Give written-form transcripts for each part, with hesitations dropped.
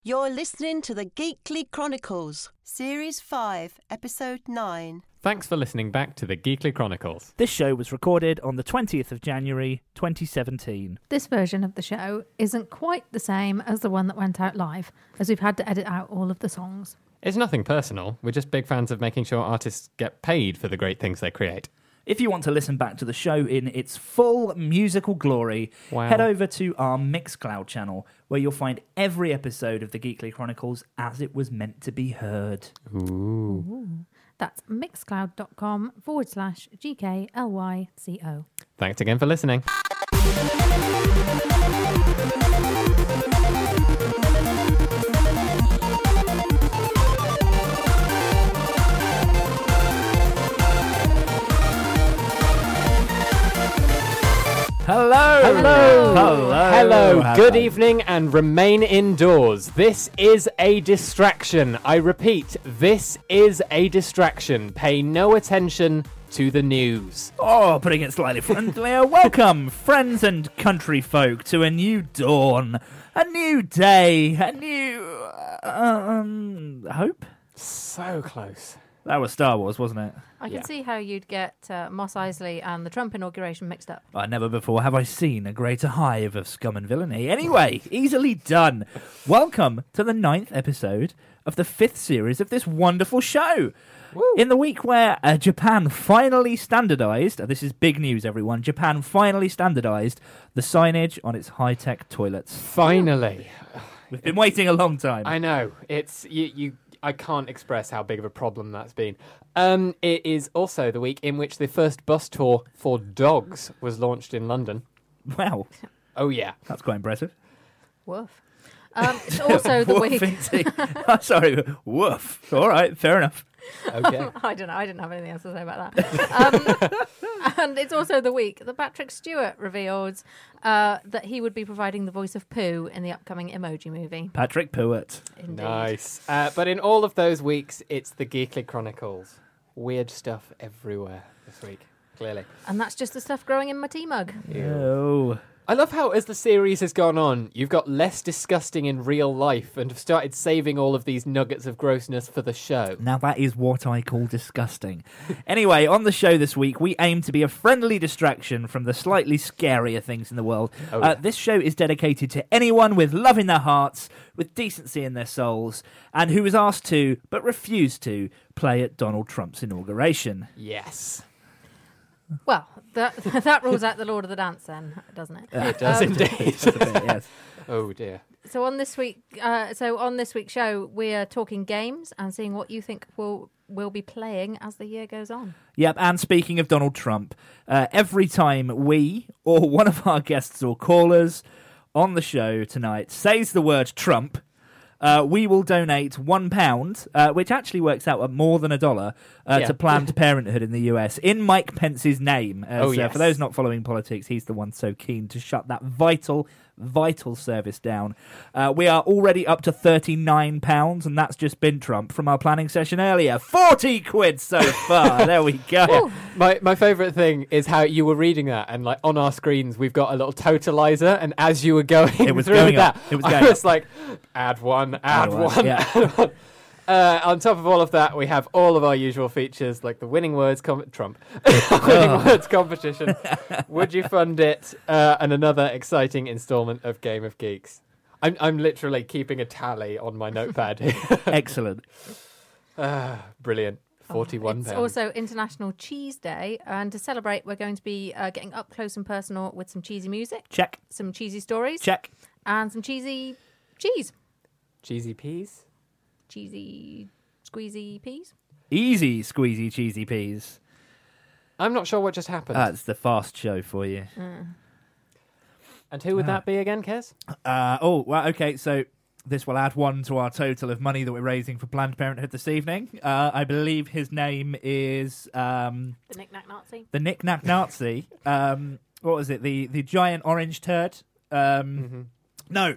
You're listening to the Geekly Chronicles, Series 5, Episode 9. Thanks for listening back to the Geekly Chronicles. This show was recorded on the 20th of January, 2017. This version of the show isn't quite the same as the one that went out live, as we've had to edit out all of the songs. It's nothing personal. We're just big fans of making sure artists get paid for the great things they create. If you want to listen back to the show in its full musical glory, Wow. head over to our Mixcloud channel, where you'll find every episode of the Geekly Chronicles as it was meant to be heard. Ooh. That's mixcloud.com/GKLYCO. Thanks again for listening. Hello! Hello! Hello! Good evening and remain indoors. This is a distraction. I repeat, this is a distraction. Pay no attention to the news. Oh, putting it slightly friendlier. Welcome, friends and country folk, to a new dawn, a new day, a new hope. So close. That was Star Wars, wasn't it? I can Yeah. see how you'd get Mos Eisley and the Trump inauguration mixed up. Never before have I seen a greater hive of scum and villainy. Anyway, easily done. Welcome to the 9th episode of the 5th series of this wonderful show. Woo. In the week where Japan finally standardised, this is big news, everyone, Japan finally standardised the signage on its high-tech toilets. Finally. We've been waiting a long time. I know. It's you. I can't express how big of a problem that's been. It is also the week in which the first bus tour for dogs was launched in London. Wow, Oh, yeah. that's quite impressive. Woof. It's also the Woof, week... indeed. Sorry, woof. All right, fair enough. Okay. I don't know. I didn't have anything else to say about that. And it's also the week that Patrick Stewart revealed that he would be providing the voice of Pooh in the upcoming Emoji Movie. Patrick Puett. Indeed. Nice. But in all of those weeks, it's the Geekly Chronicles. Weird stuff everywhere this week, clearly. And that's just the stuff growing in my tea mug. Oh. I love how, as the series has gone on, you've got less disgusting in real life and have started saving all of these nuggets of grossness for the show. Now that is what I call disgusting. Anyway, on the show this week, we aim to be a friendly distraction from the slightly scarier things in the world. Oh, yeah. This show is dedicated to anyone with love in their hearts, with decency in their souls, and who was asked to, but refused to, play at Donald Trump's inauguration. Yes. Well, that rules out the Lord of the Dance then, doesn't it? It does indeed. Just a bit, yes. Oh, dear. So on this week's show, we're talking games and seeing what you think we'll be playing as the year goes on. Yep, and speaking of Donald Trump, every time we, or one of our guests or callers on the show tonight, says the word Trump, we will donate £1, which actually works out at more than $1, to Planned Parenthood in the US, in Mike Pence's name. Yes. For those not following politics, he's the one so keen to shut that vital service down. We are already up to £39, and that's just been Trump from our planning session earlier. 40 quid so far. There we go. My favourite thing is how you were reading that, and like on our screens we've got a little totalizer, and as you were going It was through going that, up. It was I going was up. like, add one, Yeah. add one. On top of all of that, we have all of our usual features, like the winning words winning words competition. Would you fund it? And another exciting instalment of Game of Geeks. I'm literally keeping a tally on my notepad here. Excellent. Brilliant. £41. It's also International Cheese Day, and to celebrate, we're going to be getting up close and personal with some cheesy music, Check. some cheesy stories, Check. and some cheesy cheese. Cheesy peas. Cheesy squeezy peas. Easy, squeezy, cheesy peas. I'm not sure what just happened. That's the fast show for you. And who would that be again, Kez? Okay, so this will add $1 to our total of money that we're raising for Planned Parenthood this evening. I believe his name is... The Knick-Knack Nazi. The Knick-Knack Nazi. What was it? The giant orange turd? No.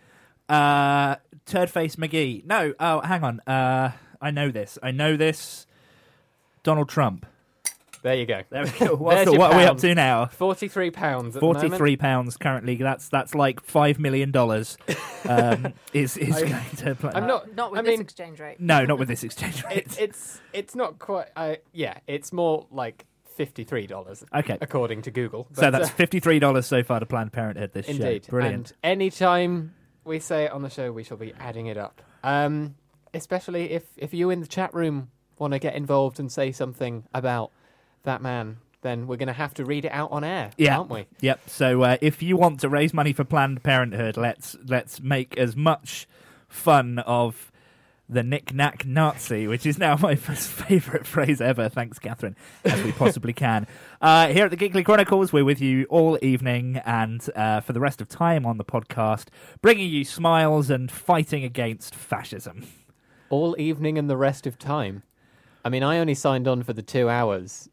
Turd-Face McGee. No. Oh, hang on. I know this. Donald Trump. There you go. There we go. There's your What are we up pounds. to now? £43 at the moment. £43 currently. That's like $5 million. Is going to play. I'm not. Not with I this mean, exchange rate. No, not with this exchange rate. it's not quite. Yeah, it's more like $53. Okay. according to Google. So But, that's $53 so far to Planned Parenthood this indeed show. Brilliant. And anytime we say it on the show, we shall be adding it up. Especially if you in the chat room want to get involved and say something about that man, then we're going to have to read it out on air, aren't we? Yep. So if you want to raise money for Planned Parenthood, let's make as much fun of the knick-knack Nazi, which is now my favourite phrase ever, thanks Catherine, as we possibly can. Here at the Geekly Chronicles, we're with you all evening and for the rest of time on the podcast, bringing you smiles and fighting against fascism. All evening and the rest of time. I mean, I only signed on for the 2 hours.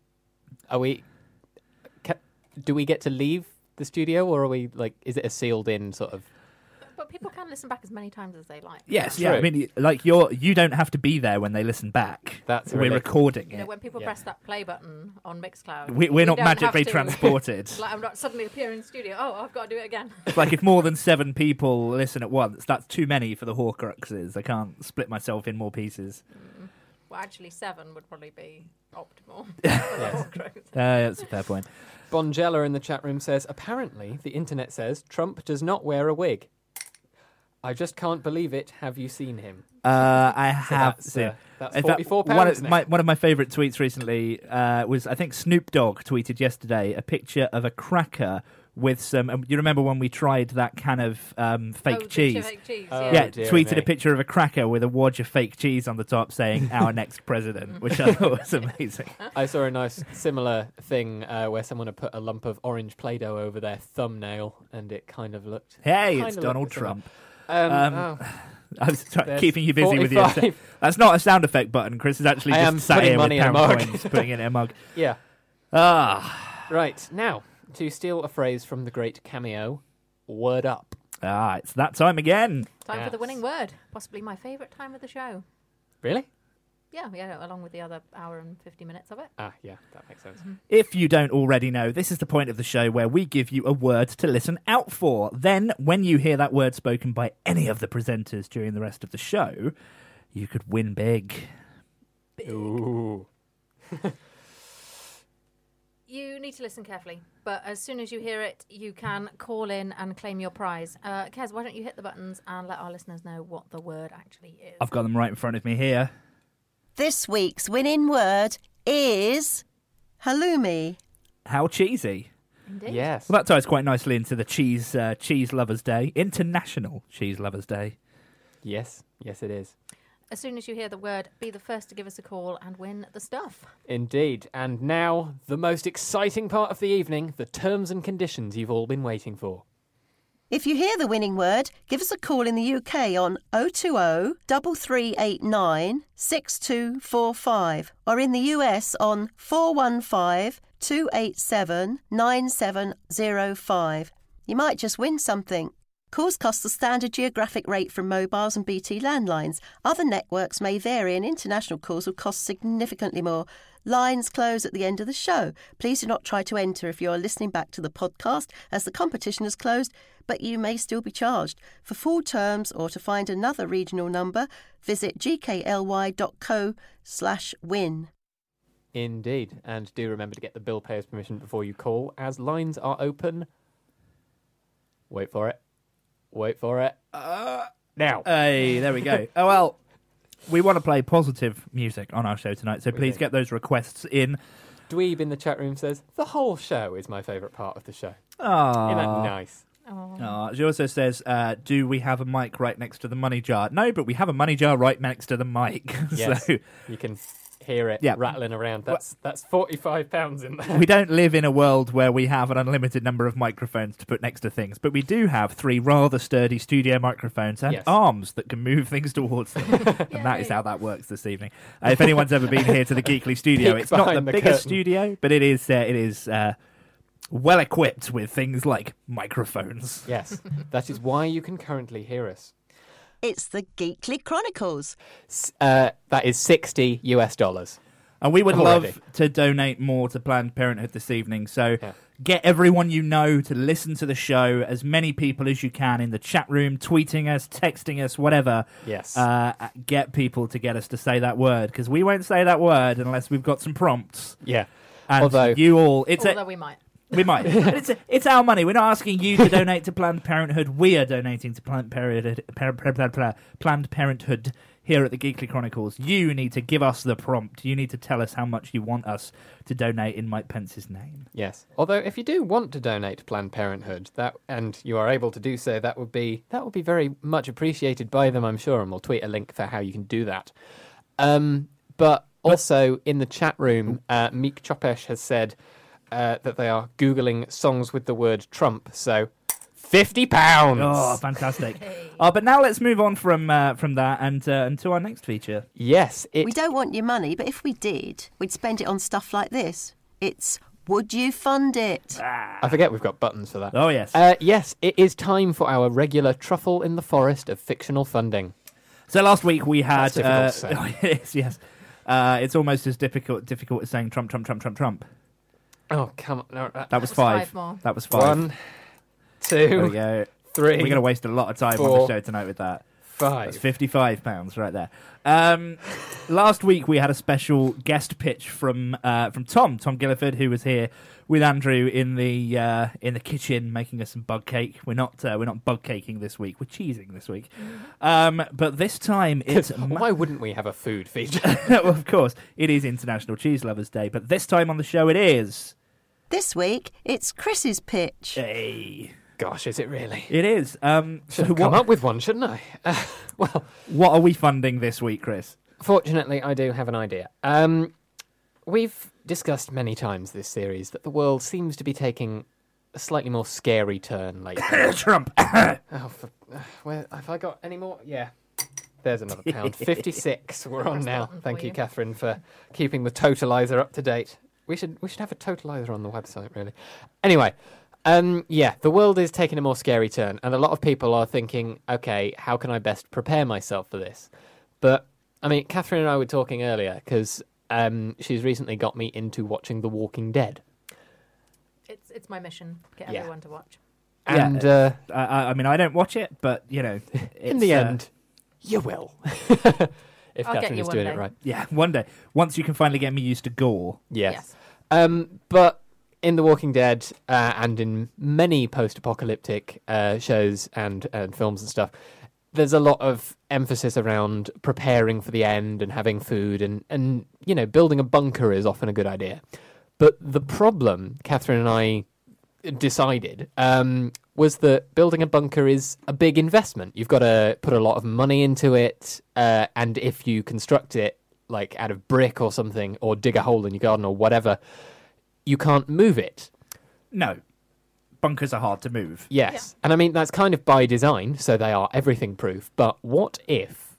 Do we get to leave the studio, or are we like? Is it a sealed-in sort of? But people can listen back as many times as they like. Yes, True. yeah. I mean, like you don't have to be there when they listen back. That's we're really- recording You know, it. when people Yeah. press that play button on Mixcloud, We're not don't have magically to- transported. Like, I'm not suddenly appearing in the studio. Oh, I've got to do it again. It's like if more than 7 people listen at once, that's too many for the Horcruxes. I can't split myself in more pieces. Well, actually, 7 would probably be optimal. Yes. That's a fair point. Bongella in the chat room says, apparently, the internet says, Trump does not wear a wig. I just can't believe it. Have you seen him? I So have that's, seen. that's In fact, £44 now. one of my favourite tweets recently was, I think Snoop Dogg tweeted yesterday a picture of a cracker with some. You remember when we tried that can of fake the cheese? Fake cheese, Oh, Yeah, dear tweeted me. a picture of a cracker with a wad of fake cheese on the top saying "Our next president," which I thought was amazing. I saw a nice similar thing where someone had put a lump of orange Play-Doh over their thumbnail, and it kind of looked... Hey, Kinda it's looked Donald similar. Trump. Oh, I was there's keeping you busy with your. 45. That's not a sound effect button. Chris is actually I am just sat putting here with money in a pound mug. coins, putting it in a mug. Yeah. Ah, Right, now, to steal a phrase from the great Cameo, word up. it's that time again. Time for the Yes. winning word. Possibly my favourite time of the show. Really? Yeah, along with the other hour and 50 minutes of it. Ah, yeah, that makes sense. If you don't already know, this is the point of the show where we give you a word to listen out for. Then, when you hear that word spoken by any of the presenters during the rest of the show, you could win big. Ooh. You need to listen carefully, but as soon as you hear it, you can call in and claim your prize. Kez, why don't you hit the buttons and let our listeners know what the word actually is? I've got them right in front of me here. This week's winning word is halloumi. How cheesy. Indeed. Yes. Well, that ties quite nicely into the Cheese Lovers Day, International Cheese Lovers Day. Yes, yes it is. As soon as you hear the word, be the first to give us a call and win the stuff. Indeed. And now, the most exciting part of the evening, the terms and conditions you've all been waiting for. If you hear the winning word, give us a call in the UK on 020 3389 6245 or in the US on 415 287 9705. You might just win something. Calls cost the standard geographic rate from mobiles and BT landlines. Other networks may vary and international calls will cost significantly more. Lines close at the end of the show. Please do not try to enter if you are listening back to the podcast as the competition has closed, but you may still be charged. For full terms or to find another regional number, visit gkly.co/win. Indeed. And do remember to get the bill payer's permission before you call, as lines are open. Wait for it. Wait for it. Now. Hey, there we go. Oh, well, we want to play positive music on our show tonight, so We please do. get those requests in. Dweeb in the chat room says, the whole show is my favourite part of the show. Aww. Isn't that nice? Oh. She also says, do we have a mic right next to the money jar? No, but we have a money jar right next to the mic. Yes. So You can hear it Yeah. rattling around. That's £45 in there. we don't live in a world where we have an unlimited number of microphones to put next to things, but we do have 3 rather sturdy studio microphones and Yes. arms that can move things towards them. And that is how that works this evening. If anyone's ever been here to the Geekly studio, Peek it's not the behind the biggest curtain. studio, but it is well equipped with things like microphones. Yes. That is why you can currently hear us. It's the Geekly Chronicles. That is $60. And we would Already. love to donate more to Planned Parenthood this evening. So Yeah. get everyone you know to listen to the show, as many people as you can in the chat room, tweeting us, texting us, whatever. Yes. Get people to get us to say that word, because we won't say that word unless we've got some prompts. Yeah. And Although- you all... Although we might. We might. But it's our money. We're not asking you to donate to Planned Parenthood. We are donating to Planned Parenthood here at the Geekly Chronicles. You need to give us the prompt. You need to tell us how much you want us to donate in Mike Pence's name. Yes. Although, if you do want to donate to Planned Parenthood, and you are able to do so, that would be very much appreciated by them, I'm sure, and we'll tweet a link for how you can do that. But also in the chat room, Meek Chopesh has said that they are Googling songs with the word Trump. So, £50. Oh, fantastic! But now let's move on from that and to our next feature. Yes, We don't want your money, but if we did, we'd spend it on stuff like this. It's Would You Fund It? I forget we've got buttons for that. Oh yes. Yes, it is time for our regular truffle in the forest of fictional funding. So last week we had. That's difficult to say. It is, yes. It's almost as difficult as saying Trump. Oh, come on. No, That was was five. five more. That was five. 1, There we 2, go. 3, We're going to waste a lot of time on the 4, show tonight with that. 5. That's £55 right there. Last week we had a special guest pitch from Tom Gilliford, who was here with Andrew in the kitchen making us some bug cake. We're not bug caking this week. We're cheesing this week. But this time it's Why wouldn't we have a food feature? well, of course it is International Cheese Lovers Day. But this time on the show it is. This week, it's Chris's pitch. Hey, Gosh, is it really? it is. Should So have come what up with one, shouldn't I? Well, what are we funding this week, Chris? fortunately, I do have an idea. We've discussed many times this series that the world seems to be taking a slightly more scary turn lately. Trump. Oh, where have I got any more? Yeah. There's another pound. 56 we're on Press now. button Thank for you, you. Catherine, for keeping the totalizer up to date. We should have a totalizer on the website, really. Anyway, yeah, the world is taking a more scary turn, and a lot of people are thinking, okay, how can I best prepare myself for this? But, I mean, Catherine and I were talking earlier, because she's recently got me into watching The Walking Dead. It's my mission. Get Yeah. everyone to watch. Yeah, And I mean, I don't watch it, but you know, in it's, the end, you will. If I'll get Catherine you is one doing day. it right. yeah, one day, once you can finally get me used to gore. Yes. Yes. But in The Walking Dead and in many post-apocalyptic shows and films and stuff, there's a lot of emphasis around preparing for the end and having food and you know, building a bunker is often a good idea. But the problem, Catherine and I decided, was that building a bunker is a big investment. You've got to put a lot of money into it, and if you construct it like out of brick or something, or dig a hole in your garden or whatever, you can't move it. No, bunkers are hard to move. Yes. And I mean, that's kind of by design, so they are everything proof. But what if,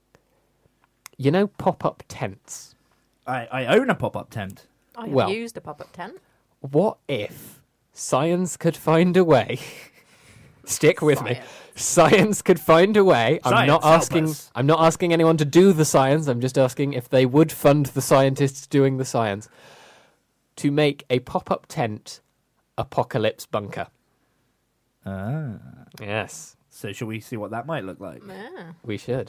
you know, pop-up tents? I own a pop-up tent. I have Well- used a pop-up tent. What if science could find a way? Stick with me. Science could find a way. Science, help us. I'm not asking anyone to do the science. I'm just asking if they would fund the scientists doing the science to make a pop-up tent apocalypse bunker. Ah. Yes, So shall we see what that might look like? Yeah. we should.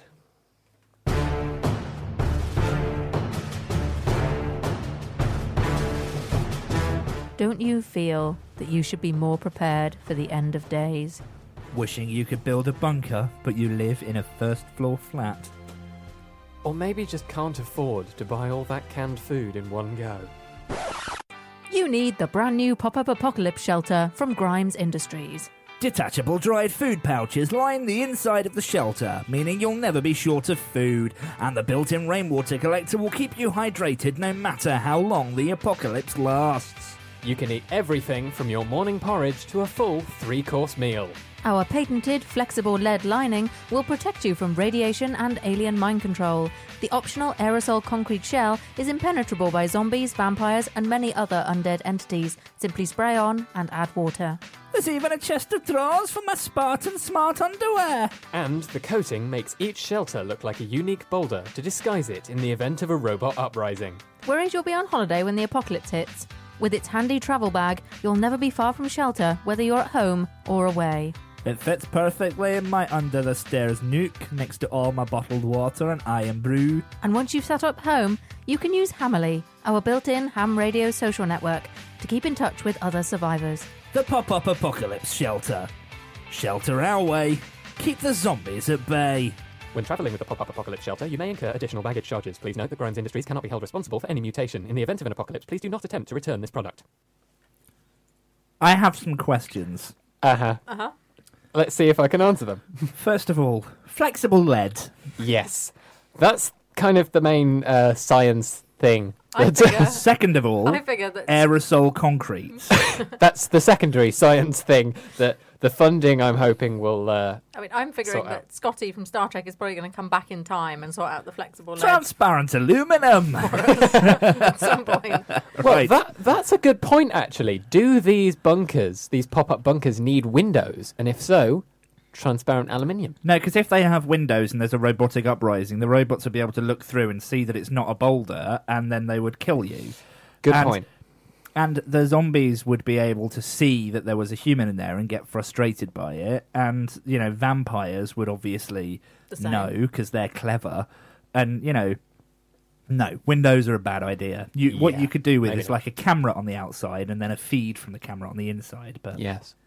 Don't you feel that you should be more prepared for the end of days? Wishing you could build a bunker, but you live in a first-floor flat. Or maybe just can't afford to buy all that canned food in one go. You need the brand new pop-up apocalypse shelter from Grimes Industries. Detachable dried food pouches line the inside of the shelter, meaning you'll never be short of food, and the built-in rainwater collector will keep you hydrated no matter how long the apocalypse lasts. You can eat everything from your morning porridge to a full 3-course meal. Our patented flexible lead lining will protect you from radiation and alien mind control. The optional aerosol concrete shell is impenetrable by zombies, vampires, and many other undead entities. Simply spray on and add water. There's even a chest of drawers for my Spartan smart underwear. And the coating makes each shelter look like a unique boulder to disguise it in the event of a robot uprising. Worried you'll be on holiday when the apocalypse hits? With its handy travel bag, you'll never be far from shelter, whether you're at home or away. It fits perfectly in my under-the-stairs nook next to all my bottled water and iron brew. And once you've set up home, you can use Hammerly, our built-in ham radio social network, to keep in touch with other survivors. The Pop-Up Apocalypse Shelter. Shelter our way. Keep the zombies at bay. When travelling with the Pop-Up Apocalypse Shelter, you may incur additional baggage charges. Please note that Grimes Industries cannot be held responsible for any mutation. In the event of an apocalypse, please do not attempt to return this product. I have some questions. Uh-huh. Let's see if I can answer them. First of all, flexible lead. Yes. That's kind of the main science thing. Second of all, I figure that aerosol concrete. That's the secondary science thing that the funding, I'm hoping, will... I'm figuring sort out. that Scotty from Star Trek is probably going to come back in time and sort out the flexible lead Transparent aluminum. at some point. Well, Right. that's a good point, actually. Do these bunkers, these pop-up bunkers, need windows? And if so, transparent aluminium. No, because if they have windows and there's a robotic uprising, the robots would be able to look through and see that it's not a boulder, and then they would kill you. Good And- point. And the zombies would be able to see that there was a human in there and get frustrated by it. And, vampires would obviously The same. know because they're clever. And, no, windows are a bad idea. What Yeah, you could do with maybe is not. like a camera on the outside and then a feed from the camera on the inside. But Yes.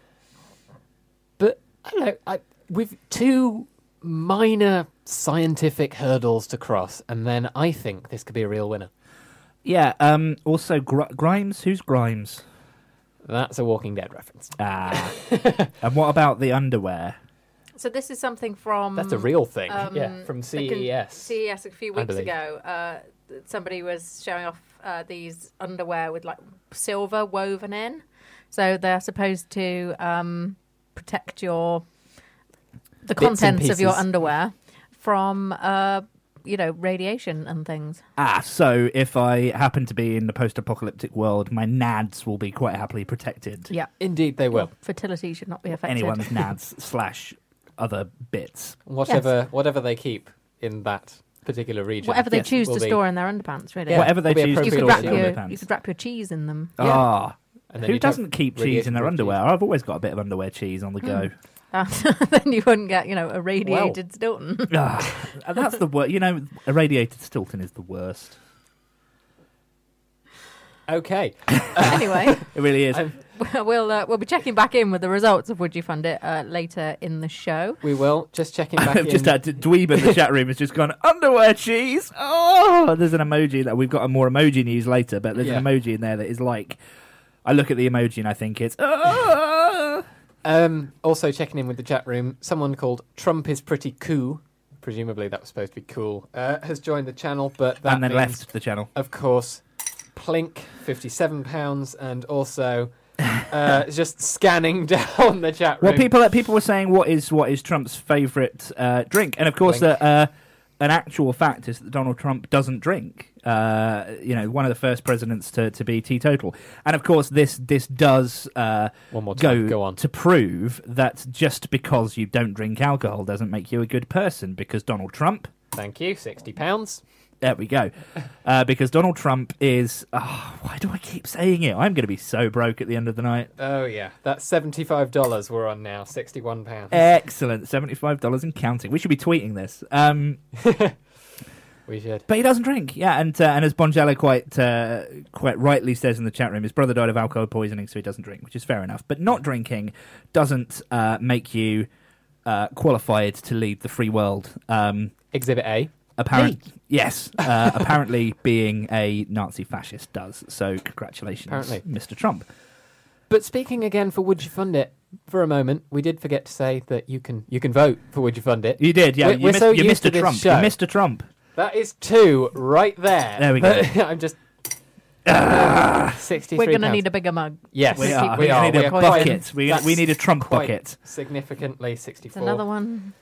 But, I don't know, with two minor scientific hurdles to cross, and then I think this could be a real winner. yeah, also Grimes. Who's Grimes? That's a Walking Dead reference. Ah. And what about the underwear? So this is something from... That's a real thing. um, Yeah, from CES. CES a few I weeks believe. ago. Somebody was showing off these underwear with like silver woven in. So they're supposed to protect the and contents of your pieces. underwear from radiation and things. So if I happen to be in the post-apocalyptic world, my nads will be quite happily protected. Yeah. Indeed, they will. Fertility should not be affected. Anyone's nads / other bits. Whatever they keep in that particular region. Whatever they Yes, choose will to be- store in their underpants, really. Yeah. Whatever they It'll be choose to You could, store wrap in appropriate. their your, underpants. you could wrap your cheese in them. Ah, And then who you'd have doesn't keep cheese in their radiation-proof underwear? I've always got a bit of underwear cheese on the go. Then you wouldn't get, a radiated Stilton. That's the worst. Irradiated Stilton is the worst. Okay. Anyway, It really is. we'll be checking back in with the results of Would You Fund It later in the show. We will. Just checking back in. Just had Dweeb in the chat room has just gone, underwear cheese. Oh, there's an emoji that we've got more emoji news later, but there's Yeah. an emoji in there that is like, I look at the emoji and I think it's, oh. Also checking in with the chat room, someone called Trump is pretty cool, presumably that was supposed to be cool, has joined the channel, but that And then means, left the channel. of course, Plink, £57, and also just scanning down the chat room. Well, people were saying what is Trump's favourite drink, and of course, an actual fact is that Donald Trump doesn't drink. One of the first presidents to be teetotal, and of course, this does One more time. Go on. to prove that just because you don't drink alcohol doesn't make you a good person. Because Donald Trump, Thank you, £60. there we go. Because Donald Trump is. Oh, why do I keep saying it? I'm going to be so broke at the end of the night. Oh, yeah. That's $75 we're on now, £61. Excellent, $75 and counting. We should be tweeting this. We should. But he doesn't drink, yeah, and as Bonjela quite rightly says in the chat room, his brother died of alcohol poisoning, so he doesn't drink, which is fair enough. But not drinking doesn't make you qualified to lead the free world. Exhibit A. Apparently being a Nazi fascist does. So congratulations, Apparently. Mr. Trump. But speaking again for Would You Fund It, for a moment, we did forget to say that you can vote for Would You Fund It. You did, yeah. We're so you used missed to Mr. this Trump. show. You Mr. Trump. That is 2 right there. There we go. I'm just £63. We're going to need a bigger mug. Yes, We are. we are. We need a quite- bucket. We that's need a Trump quite bucket. Significantly, 64. It's another one.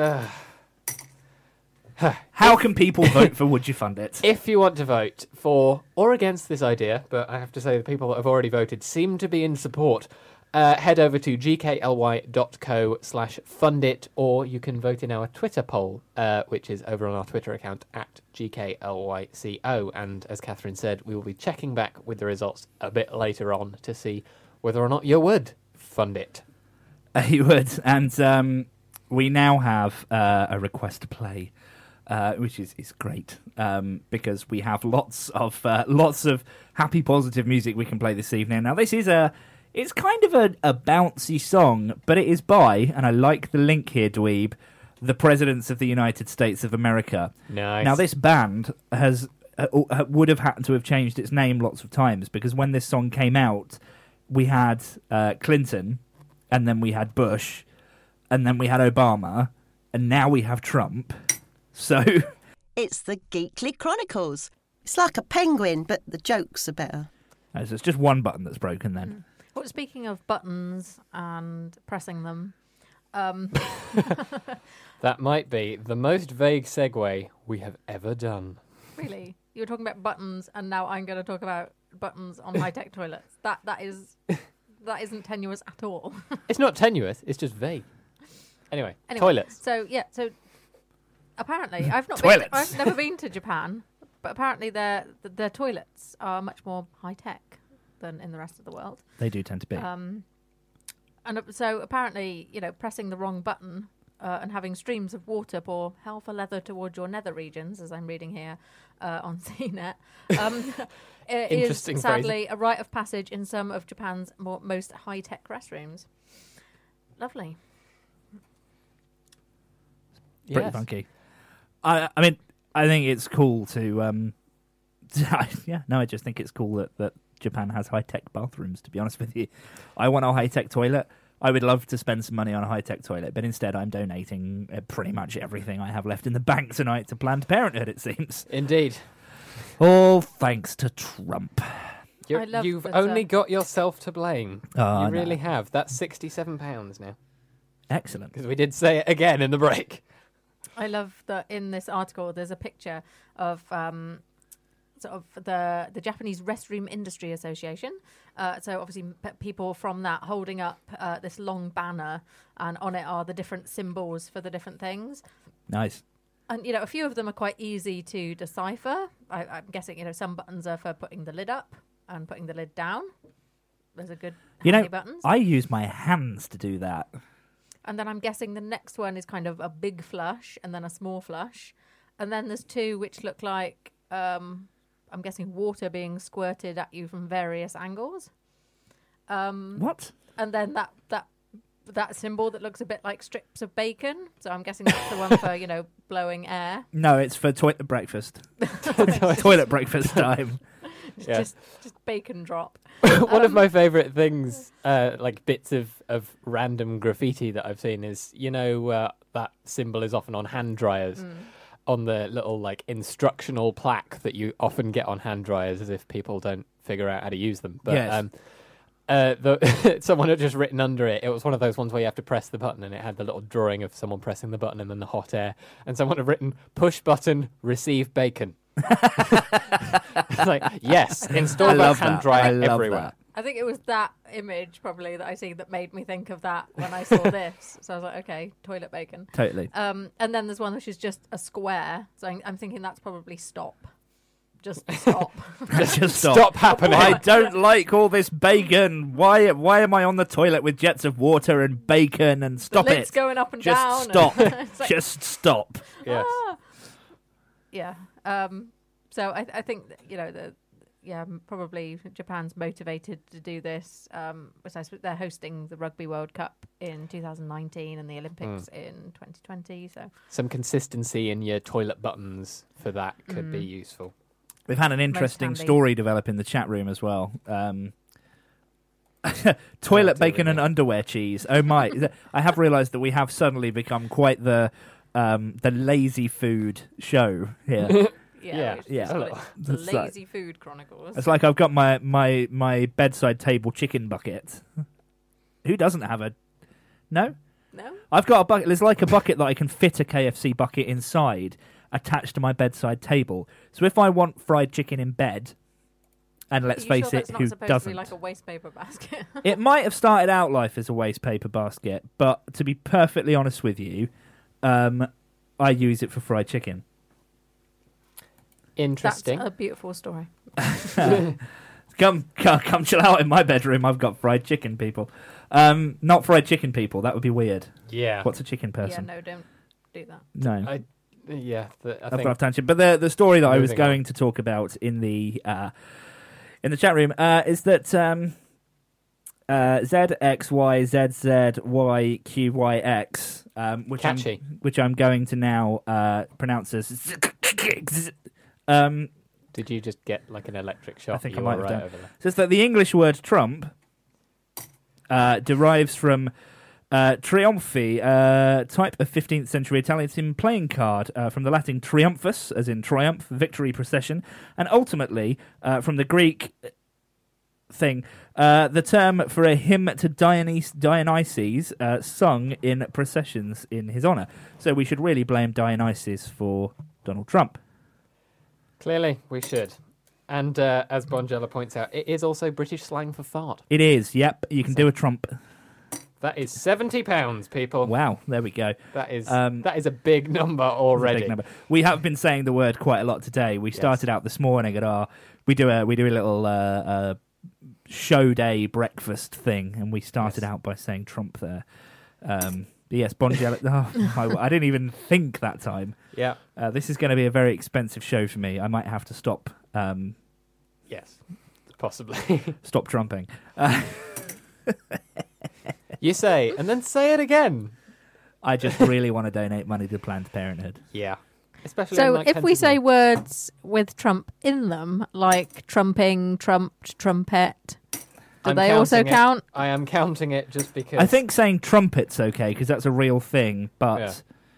How can people vote for Would You Fund It? If you want to vote for or against this idea, but I have to say the people that have already voted seem to be in support, head over to gkly.co/fundit, or you can vote in our Twitter poll, which is over on our Twitter account at GKLYCO. And as Catherine said, we will be checking back with the results a bit later on to see whether or not you would fund it. You would. And we now have a request to play. Which is great because we have lots of happy, positive music we can play this evening. Now, this is it's kind of a bouncy song, but it is by, and I like the link here, Dweeb, the Presidents of the United States of America. Nice. Now, this band would have had to have changed its name lots of times because when this song came out, we had Clinton, and then we had Bush, and then we had Obama, and now we have Trump. So It's the Geekly Chronicles. It's like a penguin, but the jokes are better. so it's just one button that's broken then. Well, speaking of buttons and pressing them, That might be the most vague segue we have ever done. really, you were talking about buttons, and now I'm going to talk about buttons on high-tech toilets. That isn't tenuous at all. It's not tenuous, it's just vague. Anyway, toilets. So apparently, I've never been to Japan, but apparently their toilets are much more high-tech than in the rest of the world. They do tend to be. And so apparently, pressing the wrong button and having streams of water pour hell for leather towards your nether regions, as I'm reading here on CNET, it is Interesting sadly a rite of passage in some of Japan's most high-tech restrooms. Lovely. Pretty funky. I mean, I think it's cool to. I just think it's cool that Japan has high-tech bathrooms, to be honest with you. I want a high-tech toilet. I would love to spend some money on a high-tech toilet, but instead I'm donating pretty much everything I have left in the bank tonight to Planned Parenthood, it seems. Indeed. All thanks to Trump. I love You've that, only got yourself to blame. Oh, You really no. have. That's £67 now. Excellent. Because we did say it again in the break. I love that in this article there's a picture of sort of the Japanese Restroom Industry Association. So obviously people from that holding up this long banner, and on it are the different symbols for the different things. Nice. And, a few of them are quite easy to decipher. I'm guessing, some buttons are for putting the lid up and putting the lid down. There's a good handy buttons. I use my hands to do that. And then I'm guessing the next one is kind of a big flush and then a small flush. And then there's two which look like, I'm guessing, water being squirted at you from various angles. What? And then that symbol that looks a bit like strips of bacon. So I'm guessing that's the one for, blowing air. No, it's for toilet breakfast. Toilet breakfast time. Yes. Just bacon drop. One of my favourite things, like bits of random graffiti that I've seen is, that symbol is often on hand dryers, on the little like instructional plaque that you often get on hand dryers as if people don't figure out how to use them. But Yes. someone had just written under it, it was one of those ones where you have to press the button and it had the little drawing of someone pressing the button and then the hot air. And someone had written, push button, receive bacon. It's like, yes, install I that love hand that. dryer I love everywhere. that. I think it was that image probably that I see that made me think of that when I saw this. So I was like, okay, toilet bacon. Totally. And then there's one which is just a square. So I'm thinking that's probably stop. Just stop. Just Stop happening. I don't like all this bacon. Why am I on the toilet with jets of water and bacon and stop Lid's it? going up and Just down. stop. It's like, Just stop. Yes. yeah. So I think that, probably Japan's motivated to do this. Besides, they're hosting the Rugby World Cup in 2019 and the Olympics in 2020. So Some consistency in your toilet buttons for that could be useful. We've had an interesting handy. story develop in the chat room as well. Toilet bacon and underwear cheese. Oh my! I have realised that we have suddenly become quite the lazy food show here. Yeah. It's Yeah. just like the It's like- Lazy Food Chronicles. It's like I've got my bedside table chicken bucket. Who doesn't have a... No? No? I've got a bucket. There's like a bucket that I can fit a KFC bucket inside, attached to my bedside table. So if I want fried chicken in bed, and let's Are you face sure it, that's not who supposed doesn't? to be like a waste paper basket? It might have started out life as a waste paper basket, but to be perfectly honest with you, I use it for fried chicken. Interesting. That's a beautiful story. Come chill out in my bedroom. I've got fried chicken, people. Not fried chicken, people. That would be weird. Yeah. What's a chicken person? Yeah, no, don't do that. No. Yeah. I I've think got off tangent. But the story that I was Moving on. going to talk about in the chat room is that ZXYZZYQYX, Catchy. which I'm going to now pronounce as Did you just get like an electric shock? I think You I might were have right done. over there. says that the English word Trump derives from triumphi, type of 15th century Italian playing card, from the Latin triumphus, as in triumph, victory, procession, and ultimately from the Greek thing, the term for a hymn to Dionysus sung in processions in his honour. So we should really blame Dionysus for Donald Trump. Clearly, we should. And as Bonjela points out, it is also British slang for fart. It is, yep, you can do a Trump. That is £70, people. Wow, there we go. That is a big number already. Big number. We have been saying the word quite a lot today. We started out this morning at our we do a little show day breakfast thing, and we started out by saying Trump there. Yes, Bonjela. I didn't even think that time. Yeah. This is going to be a very expensive show for me. I might have to stop. Yes. Possibly. Stop trumping. You say, and then say it again. I just really want to donate money to Planned Parenthood. Yeah. Especially So in, like, if we say Pennsylvania. words with Trump in them, like trumping, trumped, trumpet, do I'm they also counting it. count? I am counting it just because. I think saying trumpet's okay because that's a real thing. But Yeah.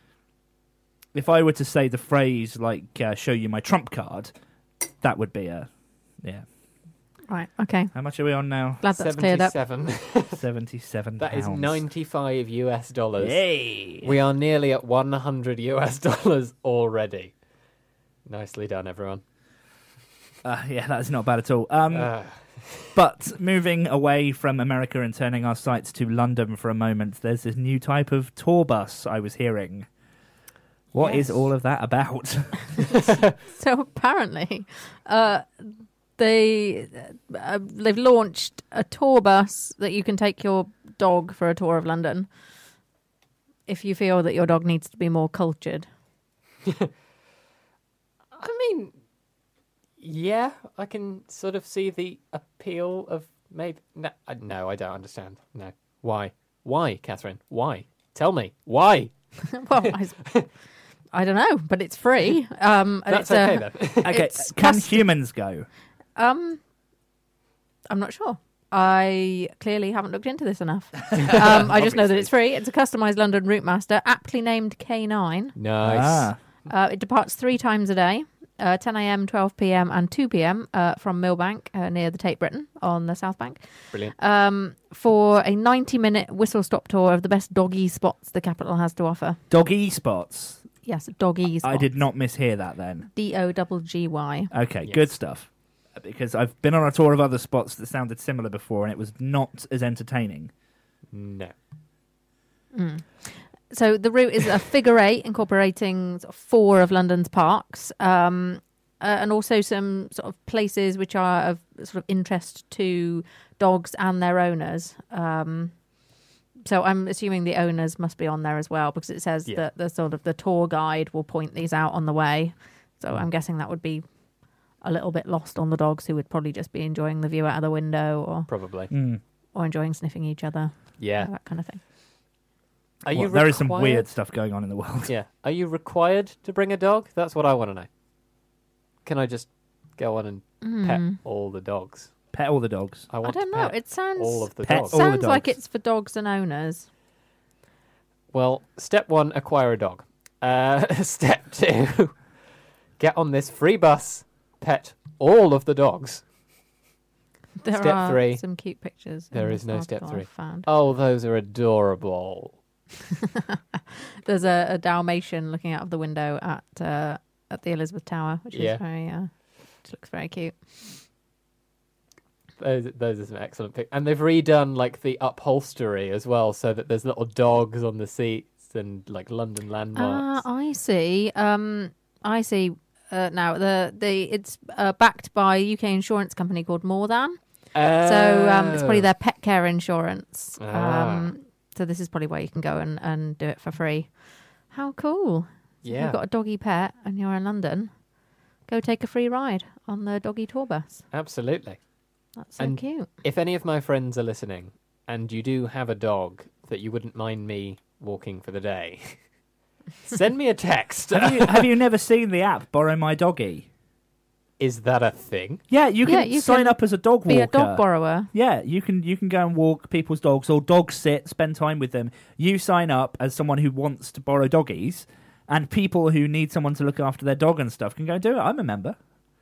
if I were to say the phrase like "show you my trump card," that would be a Right, okay. How much are we on now? Glad that's cleared up. 77. 77. That is $95 US. Yay! We are nearly at $100 US already. Nicely done, everyone. Yeah, that's not bad at all. But moving away from America and turning our sights to London for a moment, there's this new type of tour bus I was hearing. What is Yes. all of that about? So apparently, they've launched a tour bus that you can take your dog for a tour of London if you feel that your dog needs to be more cultured. I mean, yeah, I can sort of see the appeal of maybe... No, I don't understand. No. Why? Why, Catherine? Why? Tell me. Why? Well, I don't know, but it's free. And That's it's okay, then. Okay, It's can custom- humans go? I'm not sure. I clearly haven't looked into this enough. I just know that it's free. It's a customised London route master, aptly named K9. Nice. It departs 3 times a day, 10 a.m., 12 p.m. and 2 p.m. From Millbank near the Tate Britain on the South Bank. Brilliant. For a 90-minute whistle-stop tour of the best doggy spots the capital has to offer. Doggy spots. Yes, doggy spots. I did not mishear that then. D-O-G-G-Y. Okay, Yes. good stuff. Because I've been on a tour of other spots that sounded similar before and it was not as entertaining. No. So the route is a figure 8 incorporating sort of 4 of London's parks, and also some sort of places which are of sort of interest to dogs and their owners. So I'm assuming the owners must be on there as well because it says Yeah. that the sort of the tour guide will point these out on the way. So I'm guessing that would be a little bit lost on the dogs who would probably just be enjoying the view out of the window Probably. or enjoying sniffing each other, Yeah. that kind of thing. Are you There is some required- weird stuff going on in the world. Yeah. Are you required to bring a dog? That's what I want to know. Can I just go on and pet all the dogs? Pet all the dogs. I want don't to know. pet It sounds all of the Pet dogs. all the sounds like dogs. it's for dogs and owners. Well, step 1, acquire a dog. Step 2, Get on this free bus. Pet all of the dogs. There Step are 3. some cute pictures. There in is this no step article 3. I found. Oh, those are adorable. There's a Dalmatian looking out of the window at the Elizabeth Tower, which is very, which looks very cute. Those are some excellent pictures. And they've redone like the upholstery as well, so that there's little dogs on the seats and like London landmarks. I see. I see. Now it's backed by a UK insurance company called More Than. So it's probably their pet care insurance. So this is probably where you can go and do it for free. How cool! So if you've got a doggy pet and you're in London, go take a free ride on the doggy tour bus. Absolutely. That's so cute. If any of my friends are listening and you do have a dog that you wouldn't mind me walking for the day, send me a text. Have you never seen the app Borrow My Doggy? Is that a thing? Yeah, you can sign up as a dog walker. Be a dog borrower. Yeah, you can go and walk people's dogs or dog sit, spend time with them. You sign up as someone who wants to borrow doggies, and people who need someone to look after their dog and stuff can go and do it. I'm a member.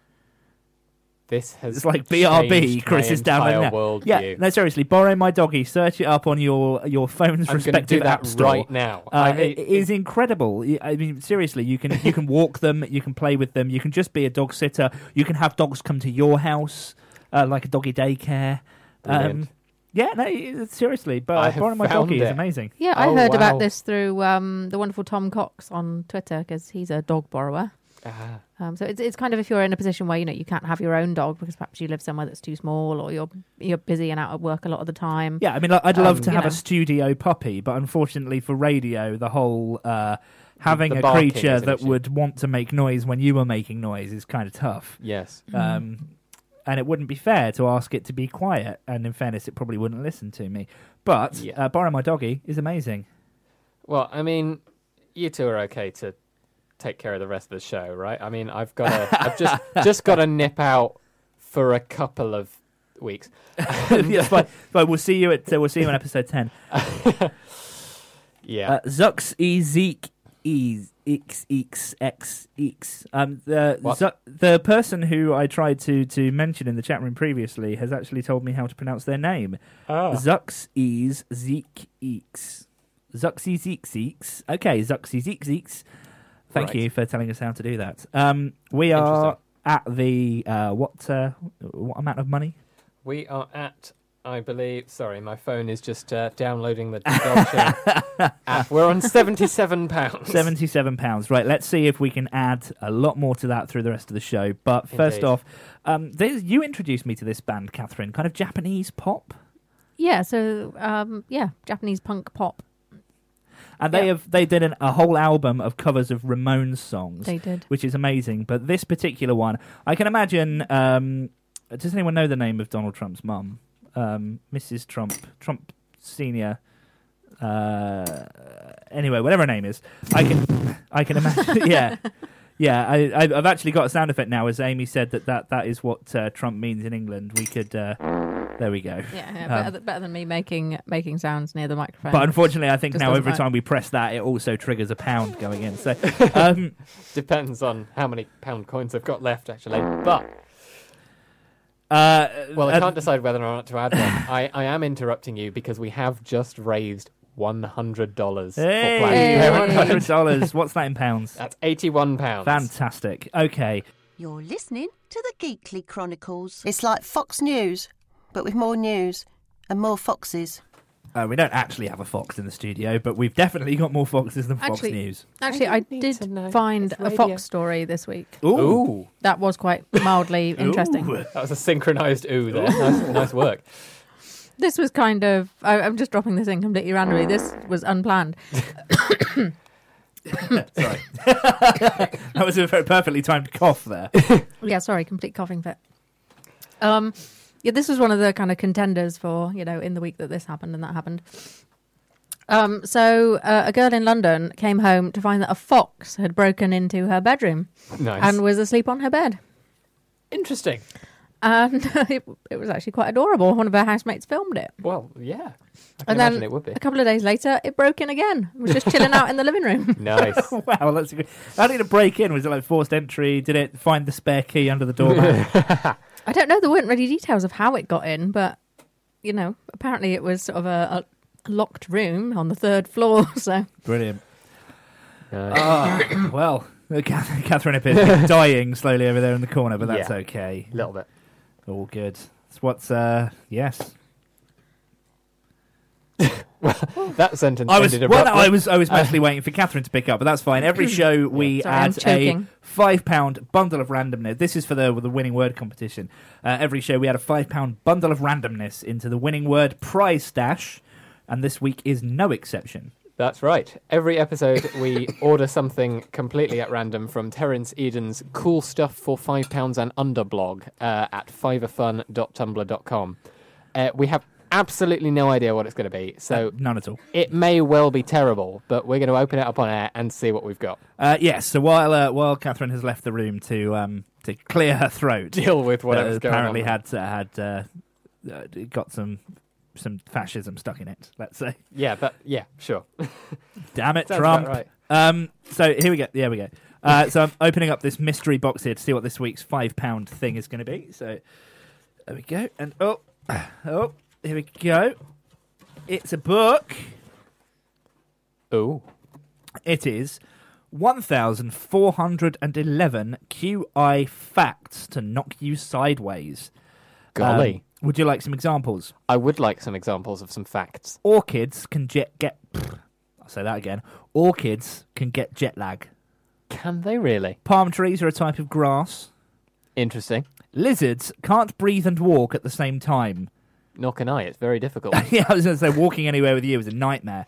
This has It's like BRB. changed Chris my is downloading that. entire worldview. Yeah, no, seriously, Borrow My Doggy. Search it up on your phone's I'm going to respective do that app store. right now. It is incredible. I mean, seriously, you can walk them, you can play with them, you can just be a dog sitter, you can have dogs come to your house, like a doggy daycare. Brilliant. Yeah, no, seriously, I but have Borrow My found Doggy is it. amazing. Yeah, I Oh, heard wow. about this through the wonderful Tom Cox on Twitter because he's a dog borrower. So it's kind of if you're in a position where you can't have your own dog because perhaps you live somewhere that's too small or you're busy and out of work a lot of the time. Yeah, I mean, I'd love to have you a know. studio puppy, but unfortunately for radio, the whole having The a barking creature is an that issue. would want to make noise when you were making noise is kind of tough. Yes. And it wouldn't be fair to ask it to be quiet. And in fairness, it probably wouldn't listen to me. But Borrow My Doggy is amazing. Well, I mean, you two are okay to take care of the rest of the show, right? I mean, I've just got to nip out for a couple of weeks. Yes, but we'll see you in episode 10. Yeah. Zux Zeke XXX. The person who I tried to mention in the chat room previously has actually told me how to pronounce their name. Zux Zeke X. Zuxy Zeeks. Okay, Zuxy Zeeks. Thank you for telling us how to do that. We are at the what amount of money? We are at, I believe. Sorry, my phone is just downloading the dog show app. We're on £77. £77. Right, let's see if we can add a lot more to that through the rest of the show. But first Indeed. off, you introduced me to this band, Catherine, kind of Japanese pop. Yeah, so Japanese punk pop. And they did a whole album of covers of Ramones songs. They did. Which is amazing. But this particular one, I can imagine... does anyone know the name of Donald Trump's mum? Mrs. Trump Senior. Anyway, whatever her name is, I can imagine. yeah. I've actually got a sound effect now. As Amy said that is what Trump means in England. We could. There we go. Yeah, better than me making sounds near the microphone. But unfortunately, I think Just now doesn't every work. time we press that, it also triggers a pound going in. So Depends on how many pound coins I've got left, actually. But I can't decide whether or not to add one. I am interrupting you because we have just raised $100 for Hey, Planned Parenthood. $100. What's that in pounds? That's £81. Fantastic. Okay. You're listening to the Geekly Chronicles. It's like Fox News, but with more news and more foxes. We don't actually have a fox in the studio, but we've definitely got more foxes than Fox Actually- News. Actually, I did find a fox story this week. Ooh. That was quite mildly interesting. Ooh. That was a synchronised ooh there. Nice work. This was kind of... I'm just dropping this in completely randomly. This was unplanned. Sorry. That was a very perfectly timed cough there. Yeah, sorry, complete coughing fit. This was one of the kind of contenders for, in the week that this happened and that happened. So a girl in London came home to find that a fox had broken into her bedroom Nice. and was asleep on her bed. Interesting. and it was actually quite adorable. One of her housemates filmed it. Well, yeah. I can And imagine then it would be. a couple of days later, it broke in again. It was just chilling out in the living room. Nice. Wow, that's good. How did it break in? Was it like forced entry? Did it find the spare key under the doormat? I don't know. There weren't really details of how it got in, but, apparently it was sort of a locked room on the 3rd floor. So Brilliant. Nice. Well, Catherine appears dying slowly over there in the corner, but that's Yeah. okay. A little bit. All good. It's what's, yes. That sentence I was ended well, abruptly. I was mostly waiting for Catherine to pick up, but that's fine. Every show we Sorry, I'm add a choking. £5 bundle of randomness. This is for the winning word competition. Every show we add a £5 bundle of randomness into the winning word prize stash, and this week is no exception. That's right. Every episode, we order something completely at random from Terence Eden's Cool Stuff for £5 and Under blog at fiverfun.tumblr.com. We have absolutely no idea what it's going to be, so None at all. it may well be terrible, but we're going to open it up on air and see what we've got. Yes. So while Catherine has left the room to clear her throat, Deal with whatever's going on. apparently had got some fascism stuck in it. Let's say. Yeah, sure. Damn it, Sounds Trump. about right. So here we go. There we go. So I'm opening up this mystery box here to see what this week's £5 thing is going to be. So there we go. And oh, here we go. It's a book. Ooh. It is 1,411 QI facts to knock you sideways. Golly. Would you like some examples? I would like some examples of some facts. Orchids can get. I'll say that again. Orchids can get jet lag. Can they really? Palm trees are a type of grass. Interesting. Lizards can't breathe and walk at the same time. Nor can I. It's very difficult. Yeah, I was going to say walking anywhere with you is a nightmare.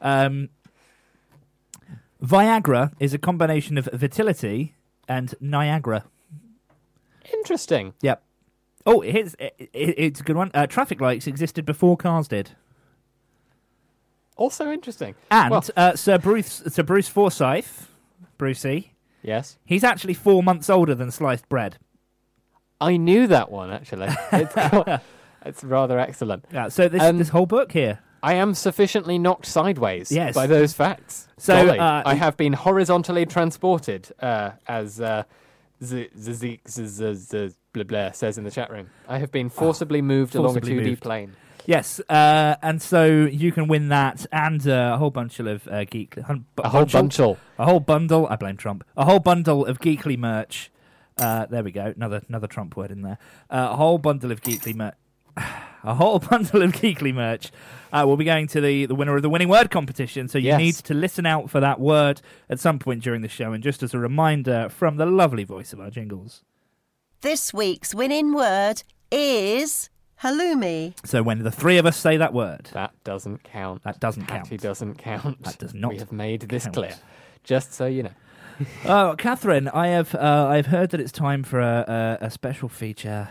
Viagra is a combination of fertility and Niagara. Interesting. Yep. Oh, it's a good one. Traffic lights existed before cars did. Also interesting. And Well, Sir Bruce Forsyth, Brucey, yes. he's actually 4 months older than sliced bread. I knew that one, actually. It's rather excellent. Yeah, so this whole book here. I am sufficiently knocked sideways Yes. by those facts. So, Golly, I have been horizontally transported, as blah blah says in the chat room. I have been forcibly moved along a forcibly 2D moved. plane. Yes, and so you can win that and a whole bunch of geek. A whole bundle. A whole bundle. I blame Trump. A whole bundle of Geekly merch. There we go. Another Trump word in there. A whole bundle of Geekly merch. A whole bundle of Geekly merch. We'll be going to the winner of the winning word competition, so you Yes. need to listen out for that word at some point during the show. And just as a reminder from the lovely voice of our jingles. This week's winning word is halloumi. So when the three of us say that word, That doesn't count. that doesn't count. Patty doesn't count. That does not We have made this count. clear. Just so you know. Oh, Catherine, I've heard that it's time for a special feature.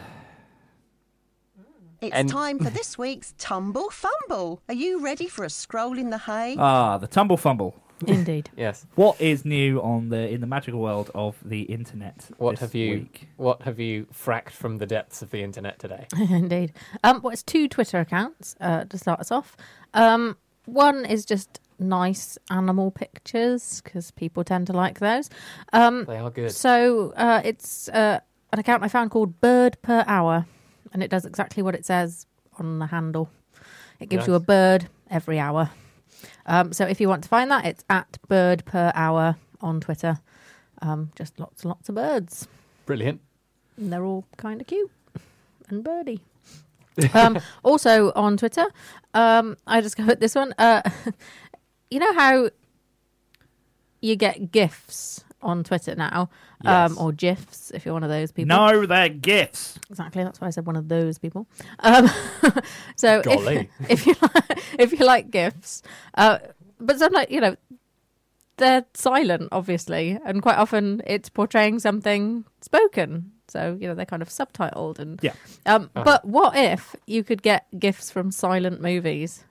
It's And- time for this week's Tumble Fumble. Are you ready for a scroll in the hay? The Tumble Fumble. Indeed. Yes. What is new in the magical world of the internet? What this have you week? What have you fracked from the depths of the internet today? Indeed. Well, it's 2 Twitter accounts to start us off. One is just nice animal pictures because people tend to like those. They are good. So it's an account I found called Bird Per Hour, and it does exactly what it says on the handle. It gives you a Nice. bird every hour. So if you want to find that, it's at Bird Per Hour on Twitter. Just lots and lots of birds. Brilliant. And they're all kind of cute and birdie. Also on Twitter, I discovered this one. You know how you get GIFs on Twitter now? Yes. Or GIFs, if you're one of those people. No, they're gifts. Exactly, that's why I said one of those people. So Golly. if you like GIFs, but sometimes, they're silent, obviously, and quite often it's portraying something spoken. So, they're kind of subtitled. And Yeah. But what if you could get GIFs from silent movies?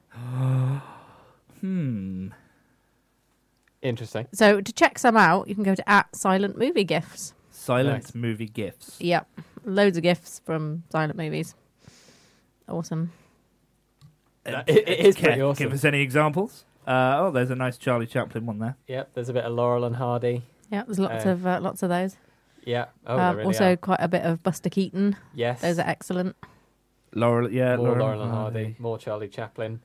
Interesting. So to check some out, you can go to @SilentMovieGifs. Silent Nice. movie gifs. Yep. Loads of gifts from silent movies. Awesome. It is pretty awesome. Give us any examples. There's a nice Charlie Chaplin one there. Yep, there's a bit of Laurel and Hardy. Yeah, there's lots of those. Yeah. Oh, there really also are. quite a bit of Buster Keaton. Yes. Those are excellent. More Laurel and Hardy. More Charlie Chaplin.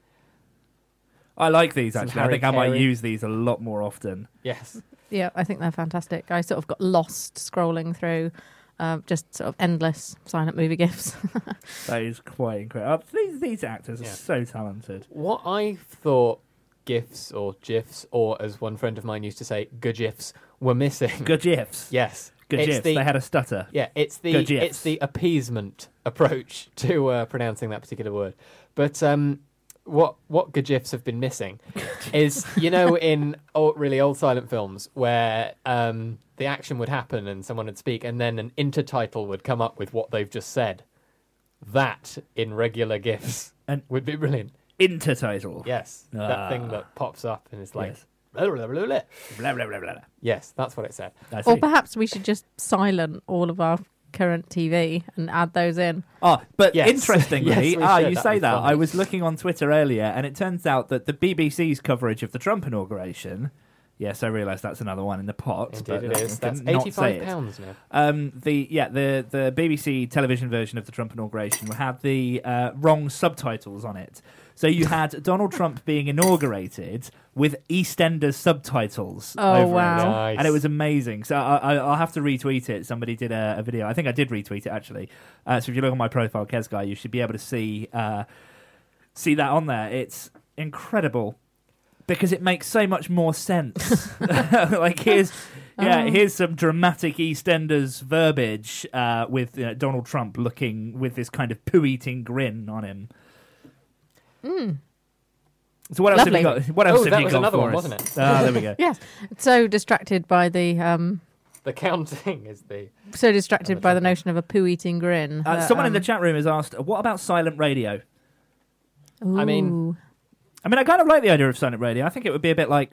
I like these, Some actually. I Harry think I might Carey. use these a lot more often. Yes. Yeah, I think they're fantastic. I sort of got lost scrolling through just sort of endless silent movie gifs. That is quite incredible. These actors are so talented. What I thought GIFs or GIFs, or as one friend of mine used to say, GIFs, were missing. Good gifs. Yes. Good It's gifs. the- They had a stutter. Yeah, it's Good GIFs. the appeasement approach to pronouncing that particular word. But what GIFs have been missing is, in really old silent films where the action would happen and someone would speak and then an intertitle would come up with what they've just said. That, in regular GIFs, would be brilliant. Intertitle. Yes, that thing that pops up and it's like... Yes. Blah, blah, blah, blah. Blah, blah, blah, blah. Yes, that's what it said. I see. Or perhaps we should just silent all of our current TV and add those in. But Yes. interestingly, Yes, we should. you That'd say be that. fun. I was looking on Twitter earlier, and it turns out that the BBC's coverage of the Trump inauguration. Yes, I realise that's another one in the pot. Indeed but it is. I That's can not say it. £85 now. The BBC television version of the Trump inauguration had the wrong subtitles on it. So you had Donald Trump being inaugurated with EastEnders subtitles Oh, over wow. it. Nice. And it was amazing. So I'll have to retweet it. Somebody did a video. I think I did retweet it, actually. So if you look on my profile, Kez Guy, you should be able to see that on there. It's incredible because it makes so much more sense. Like, here's some dramatic EastEnders verbiage with Donald Trump looking with this kind of poo-eating grin on him. So what else Lovely. have you got? What else have that you was got another for one, us? wasn't it? There we go. Yes. So distracted by the The counting is the... notion of a poo-eating grin. that, Someone in the chat room has asked, what about silent radio? I mean- Ooh. I kind of like the idea of silent radio. I think it would be a bit like...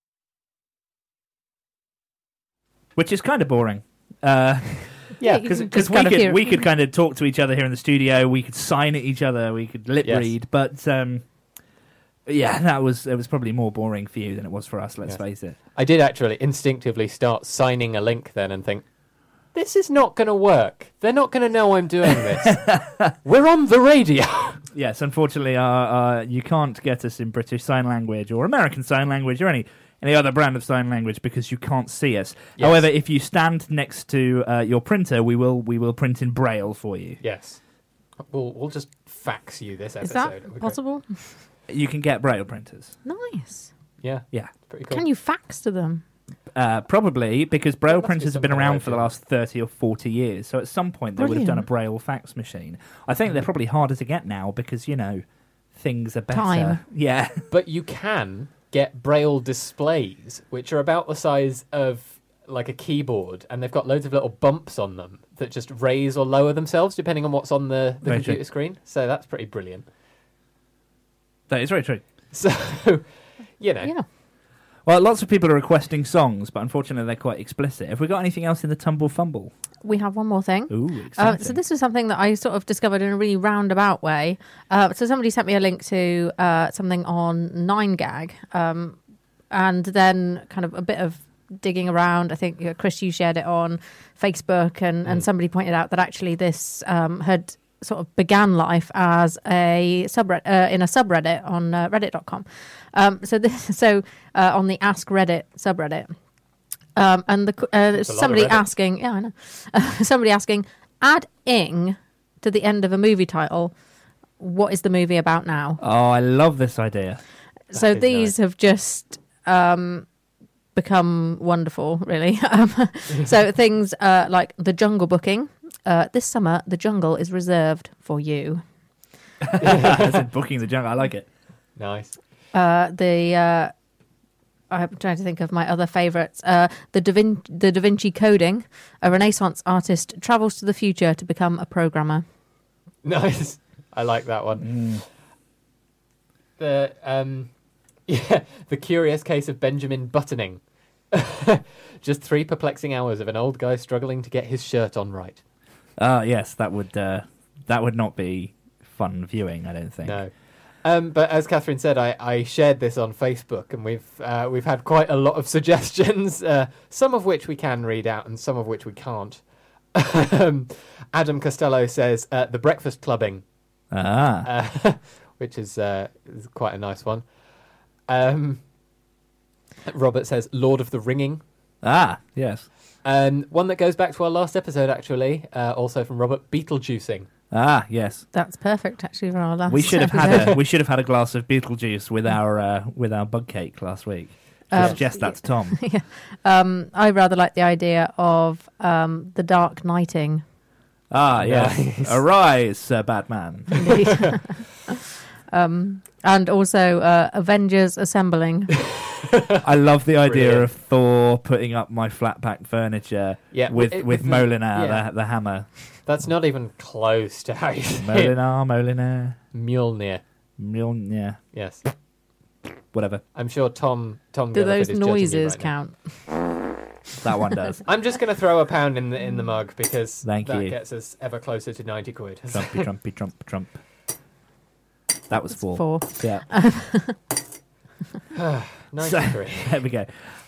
Which is kind of boring. Yeah, Because Just kind of hear- we could kind of talk to each other here in the studio. We could sign at each other. We could lip Yes. read. But it was probably more boring for you than it was for us. Let's Yes. face it. I did actually instinctively start signing a link then and think, this is not going to work. They're not going to know I'm doing this. We're on the radio. Yes, unfortunately, you can't get us in British Sign Language or American Sign Language or any other brand of sign language because you can't see us. Yes. However, if you stand next to your printer, we will print in Braille for you. Yes. We'll just fax you this episode. Is that It'll be great. possible? You can get Braille printers. Nice. Yeah. Yeah. Pretty cool. Can you fax to them? Probably because Braille There must be printers have some been kind of around for the idea. last 30 or 40 years. So at some point they would have done a Brilliant. Braille fax machine. I think they're probably harder to get now because, things are better. Time. Yeah. But you can get Braille displays, which are about the size of like a keyboard, and they've got loads of little bumps on them that just raise or lower themselves depending on what's on the Very computer true. screen. So that's pretty brilliant. That is very true. So, Yeah. Well, lots of people are requesting songs, but unfortunately they're quite explicit. Have we got anything else in the Tumble Fumble? We have one more thing. Ooh, exciting. So this was something that I sort of discovered in a really roundabout way. So somebody sent me a link to something on 9gag, and then kind of a bit of digging around. I think, Chris, you shared it on Facebook, and somebody pointed out that actually this had sort of began life as a subreddit in a subreddit on reddit.com. So on the Ask Reddit subreddit. And somebody Reddit. asking, yeah, I know, somebody asking, add ing to the end of a movie title. What is the movie about now? Oh, I love this idea. So is these nice. have just become wonderful, really. So things like the Jungle booking. This summer, the jungle is reserved for you. As in booking the jungle. I like it. nice. I'm trying to think of my other favourites. The Da Vinci Coding. A Renaissance artist travels to the future to become a programmer. Nice. I like that one. The the curious case of Benjamin Buttoning. Just 3 perplexing hours of an old guy struggling to get his shirt on right. Yes, that would not be fun viewing, I don't think. No. But as Catherine said, I shared this on Facebook, and we've had quite a lot of suggestions, some of which we can read out and some of which we can't. Adam Costello says the breakfast clubbing, which is quite a nice one. Robert says Lord of the Ringing. Yes. One that goes back to our last episode, actually, also from Robert, Beetlejuicing. Yes. That's perfect, actually, for our last We should have episode. had a glass of Beetlejuice with our bug cake last week. Suggest that to Tom. I rather like the idea of the dark knighting. Yes. Nice. Arise, Sir Batman. Indeed. And also Avengers assembling. I love the idea Brilliant. of Thor putting up my flat pack furniture with Molinar, the hammer. That's not even close to how you say it. Molinar. Mjolnir. Yes. Whatever. I'm sure Tom Do Gilliford those is judging you noises right now. count? That one does. I'm just going to throw £1 in the mug because Thank that you. gets us ever closer to 90 quid. Trumpy, Trump. That was 4. 4. Yeah. 93. There we go.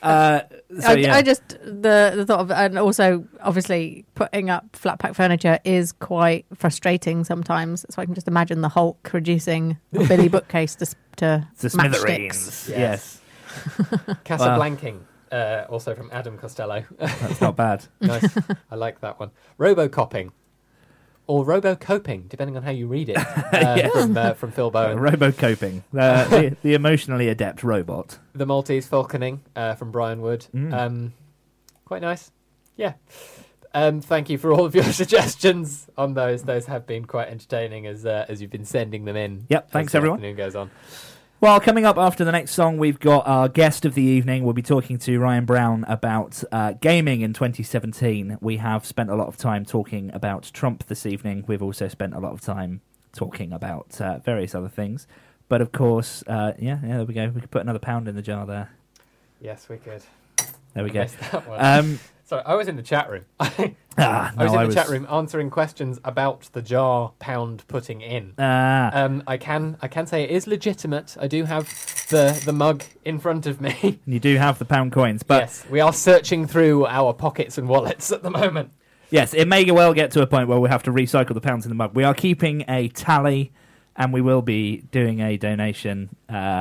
I just the thought of, and also obviously putting up flat pack furniture is quite frustrating sometimes. So I can just imagine the Hulk reducing a Billy bookcase to The matchsticks. smithereens. Yes. Casablanking, also from Adam Costello. That's not bad. Nice. I like that one. Robocopping. Or robo-coping, depending on how you read it, from Phil Bowen. Robocoping. The emotionally adept robot. The Maltese Falconing from Brian Wood. Quite nice. Yeah. Thank you for all of your suggestions on those. Those have been quite entertaining as you've been sending them in. Yep, as thanks the everyone. afternoon goes on. Well, coming up after the next song, we've got our guest of the evening. We'll be talking to Ryan Brown about gaming in 2017. We have spent a lot of time talking about Trump this evening. We've also spent a lot of time talking about various other things. But of course, there we go. We could put another £1 in the jar there. Yes, we could. There we I go. missed that one. Sorry, I was in the chat room. I was in the chat room answering questions about the jar pound putting in. I can say it is legitimate. I do have the mug in front of me. You do have the pound coins, but yes, we are searching through our pockets and wallets at the moment. yes, it may well get to a point where we have to recycle the pounds in the mug. We are keeping a tally, and we will be doing a donation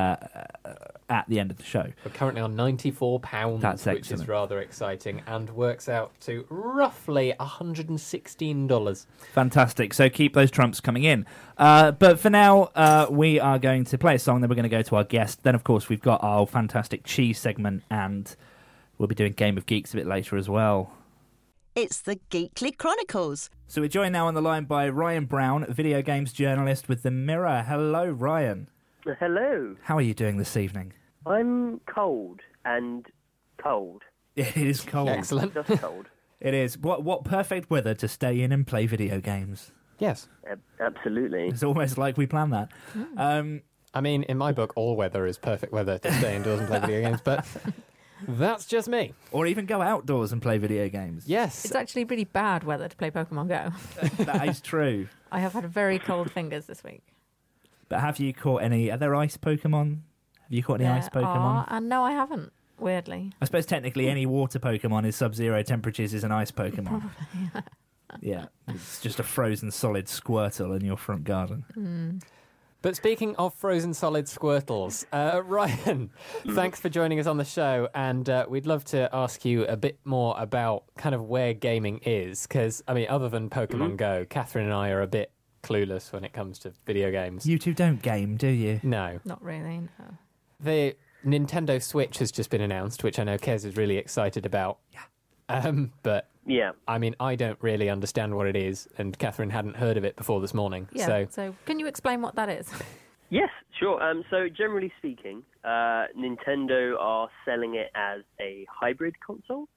at the end of the show. We're currently on £94, That's which excellent. is rather exciting and works out to roughly $116. Fantastic. So keep those trumps coming in. But for now, we are going to play a song, then we're going to go to our guest. Then, of course, we've got our fantastic cheese segment, and we'll be doing Game of Geeks a bit later as well. It's the Geekly Chronicles. So we're joined now on the line by Ryan Brown, video games journalist with The Mirror. Hello, Ryan. Hello. How are you doing this evening? I'm cold and cold. It is cold. Excellent. Just cold. It is. What perfect weather to stay in and play video games. Yes. Absolutely. It's almost like we planned that. I mean, in my book, all weather is perfect weather to stay indoors and play video games, but that's just me. Or even go outdoors and play video games. Yes. It's actually really bad weather to play Pokemon Go. That is true. I have had very cold fingers this week. But have you caught any other ice Pokemon? Have you caught any ice Pokemon? And no, I haven't, weirdly. I suppose technically any water Pokemon is sub-zero temperatures is an ice Pokemon. Yeah, it's just a frozen solid Squirtle in your front garden. But speaking of frozen solid Squirtles, Ryan, thanks for joining us on the show, and we'd love to ask you a bit more about kind of where gaming is, because, I mean, other than Pokemon Go, Catherine and I are a bit clueless when it comes to video games. You two don't game, do you? No. Not really, no. The Nintendo Switch has just been announced, which I know Kez is really excited about. Yeah. But, Yeah. I mean, I don't really understand what it is, and Catherine hadn't heard of it before this morning. Yeah, so can you explain what that is? Yes, sure. So generally speaking, Nintendo are selling it as a hybrid console.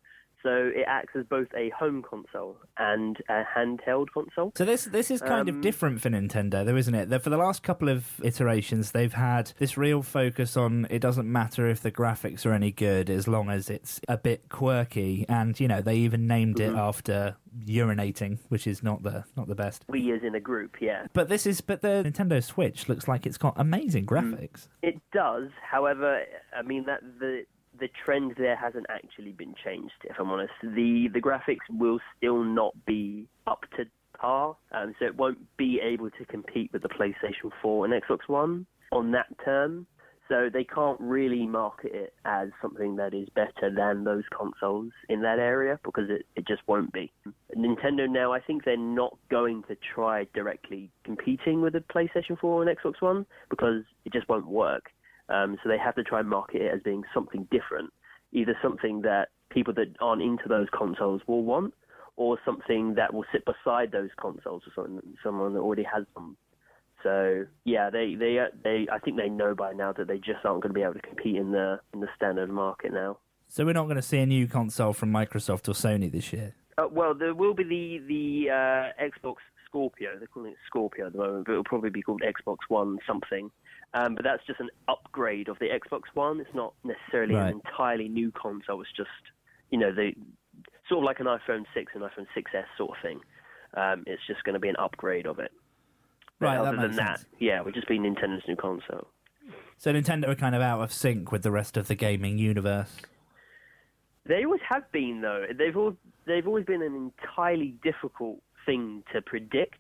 So it acts as both a home console and a handheld console. So this is kind of different for Nintendo, though, isn't it? For the last couple of iterations, they've had this real focus on it doesn't matter if the graphics are any good as long as it's a bit quirky, and they even named it after urinating, which is not the best. We as in a group, yeah. But the Nintendo Switch looks like it's got amazing graphics. It does. However, I mean that the trend there hasn't actually been changed, if I'm honest. The graphics will still not be up to par, so it won't be able to compete with the PlayStation 4 and Xbox One on that term. So they can't really market it as something that is better than those consoles in that area, because it just won't be. Nintendo now, I think they're not going to try directly competing with the PlayStation 4 and Xbox One, because it just won't work. So they have to try and market it as being something different, either something that people that aren't into those consoles will want, or something that will sit beside those consoles, or someone that already has them. So yeah, they I think they know by now that they just aren't going to be able to compete in the standard market now. So we're not going to see a new console from Microsoft or Sony this year? Well, there will be the Xbox Scorpio. They're calling it Scorpio at the moment, but it'll probably be called Xbox One something. But that's just an upgrade of the Xbox One. It's not necessarily an entirely new console. It's just, the sort of like an iPhone 6 and iPhone 6S sort of thing. It's just going to be an upgrade of it. Right, other that than makes that, sense. yeah, we'll just be Nintendo's new console. So Nintendo are kind of out of sync with the rest of the gaming universe. They always have been, though. They've always been an entirely difficult thing to predict,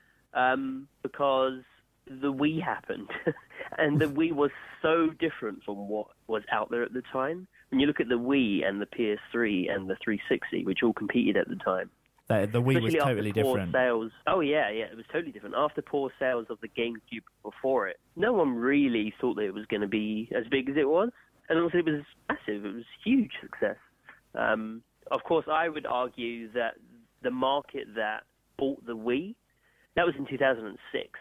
because the Wii happened, and the Wii was so different from what was out there at the time. When you look at the Wii and the PS3 and the 360, which all competed at the time, The Wii was especially totally after poor different. sales. Oh yeah, it was totally different. After poor sales of the GameCube before it, no one really thought that it was going to be as big as it was, and also it was massive. It was a huge success. Of course, I would argue that the market that bought the Wii, that was in 2006,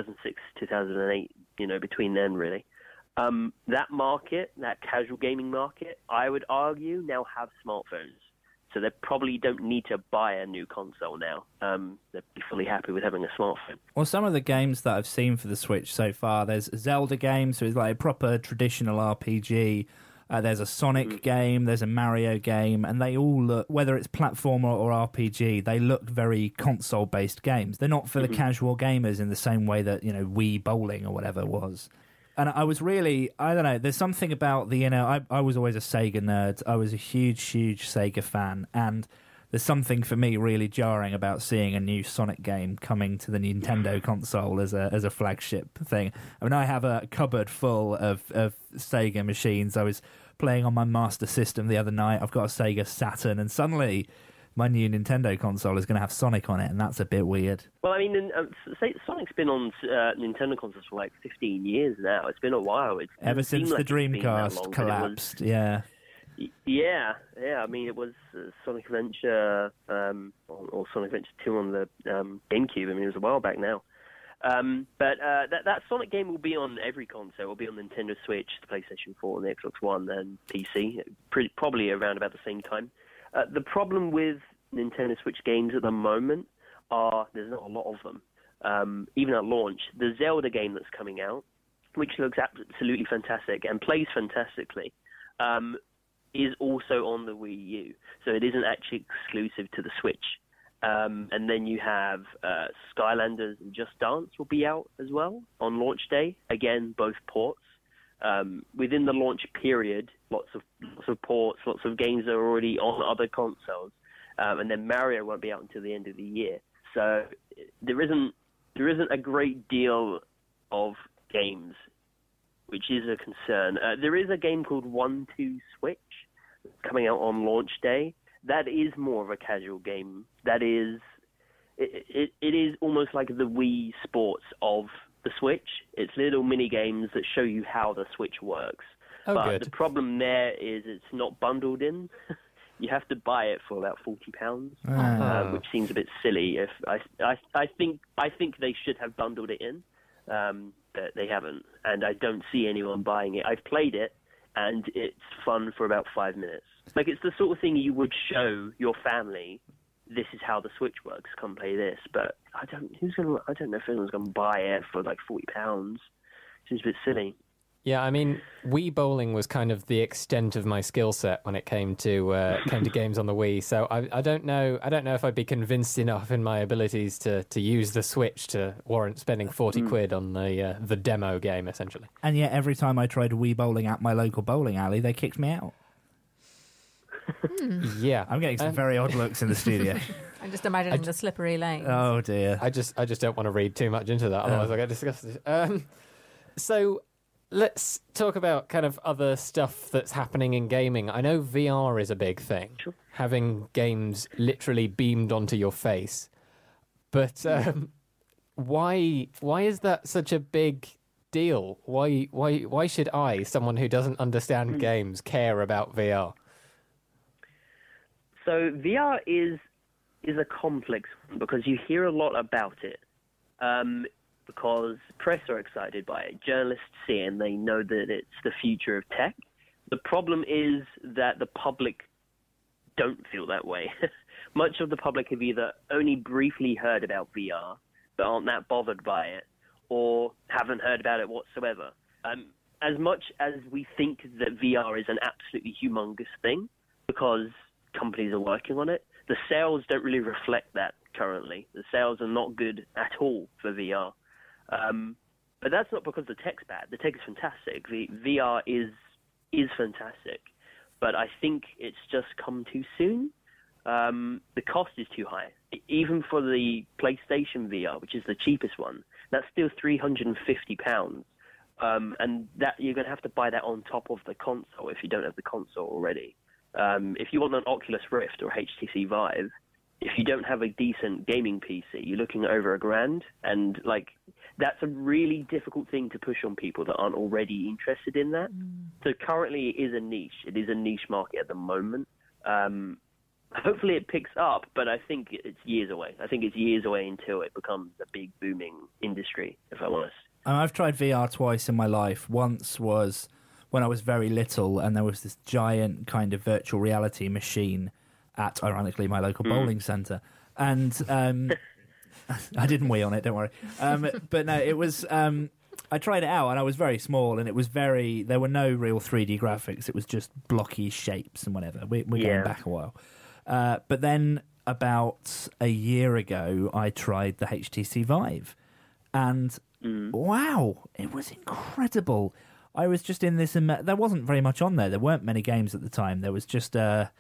2008, between then really. That market, that casual gaming market, I would argue now have smartphones. So they probably don't need to buy a new console now. They'd be fully happy with having a smartphone. Well, some of the games that I've seen for the Switch so far, there's a Zelda game, so it's like a proper traditional RPG. There's a Sonic game, there's a Mario game, and they all look, whether it's platformer or RPG, they look very console-based games. They're not for the casual gamers in the same way that, Wii Bowling or whatever was. And I was really, I don't know, there's something about I was always a Sega nerd. I was a huge, huge Sega fan. And there's something for me really jarring about seeing a new Sonic game coming to the Nintendo console as a flagship thing. I mean, I have a cupboard full of Sega machines. I was playing on my Master System the other night. I've got a Sega Saturn, and suddenly my new Nintendo console is going to have Sonic on it, and that's a bit weird. Well, I mean, Sonic's been on Nintendo consoles for like 15 years now. It's been a while. Ever since the Dreamcast collapsed, yeah. Yeah. I mean, it was Sonic Adventure or Sonic Adventure 2 on the GameCube. I mean, it was a while back now. But that Sonic game will be on every console. It will be on Nintendo Switch, the PlayStation 4, and the Xbox One, and PC, probably around about the same time. The problem with Nintendo Switch games at the moment are there's not a lot of them. Even at launch, the Zelda game that's coming out, which looks absolutely fantastic and plays fantastically, is also on the Wii U. So it isn't actually exclusive to the Switch. And then you have Skylanders and Just Dance will be out as well on launch day. Again, both ports. Within the launch period, lots of ports, lots of games that are already on other consoles. And then Mario won't be out until the end of the year. So there isn't a great deal of games, which is a concern. There is a game called 1-2 Switch coming out on launch day. That is more of a casual game. That is, it is almost like the Wii Sports of the Switch. It's little mini games that show you how the Switch works. Oh, but good. the problem there is it's not bundled in. You have to buy it for about £40, which seems a bit silly. If I think they should have bundled it in, but they haven't, and I don't see anyone buying it. I've played it, and it's fun for about 5 minutes. Like, it's the sort of thing you would show your family. This is how the Switch works. Come play this. But I don't know if anyone's going to buy it for like £40. Seems a bit silly. Yeah, I mean, Wii bowling was kind of the extent of my skill set when it came to games on the Wii. So I don't know if I'd be convinced enough in my abilities to use the Switch to warrant spending 40 quid on the demo game, essentially. And yet, every time I tried Wii bowling at my local bowling alley, they kicked me out. Yeah, I'm getting some very odd looks in the studio. I'm just imagining the slippery lanes. Oh dear! I just don't want to read too much into that, otherwise I get disgusted. So let's talk about kind of other stuff that's happening in gaming. I know VR is a big thing, Sure. having games literally beamed onto your face. But why is that such a big deal? Why should I, someone who doesn't understand games, care about VR? So VR is a complex one because you hear a lot about it. Because press are excited by it, journalists see it, and they know that it's the future of tech. The problem is that the public don't feel that way. Much of the public have either only briefly heard about VR, but aren't that bothered by it, or haven't heard about it whatsoever. As much as we think that VR is an absolutely humongous thing, because companies are working on it, the sales don't really reflect that currently. The sales are not good at all for VR. But that's not because the tech's bad. The tech is fantastic. The VR is fantastic. But I think it's just come too soon. The cost is too high. Even for the PlayStation VR, which is the cheapest one, that's still £350. And that you're going to have to buy that on top of the console if you don't have the console already. If you want an Oculus Rift or HTC Vive, if you don't have a decent gaming PC, you're looking at over £1,000, and like that's a really difficult thing to push on people that aren't already interested in that. So currently, it is a niche. It is a niche market at the moment. Hopefully, it picks up, but I think it's years away. I think it's years away until it becomes a big booming industry. If I'm honest, I've tried VR twice in my life. Once was when I was very little, and there was this giant kind of virtual reality machine at, ironically, my local bowling centre. And I didn't wee on it, don't worry. But no, it was... I tried it out, and I was very small, and it was very... There were no real 3D graphics. It was just blocky shapes and whatever. We're going back a while. But then, about a year ago, I tried the HTC Vive. And, wow, it was incredible. I was just in this... there wasn't very much on there. There weren't many games at the time. There was just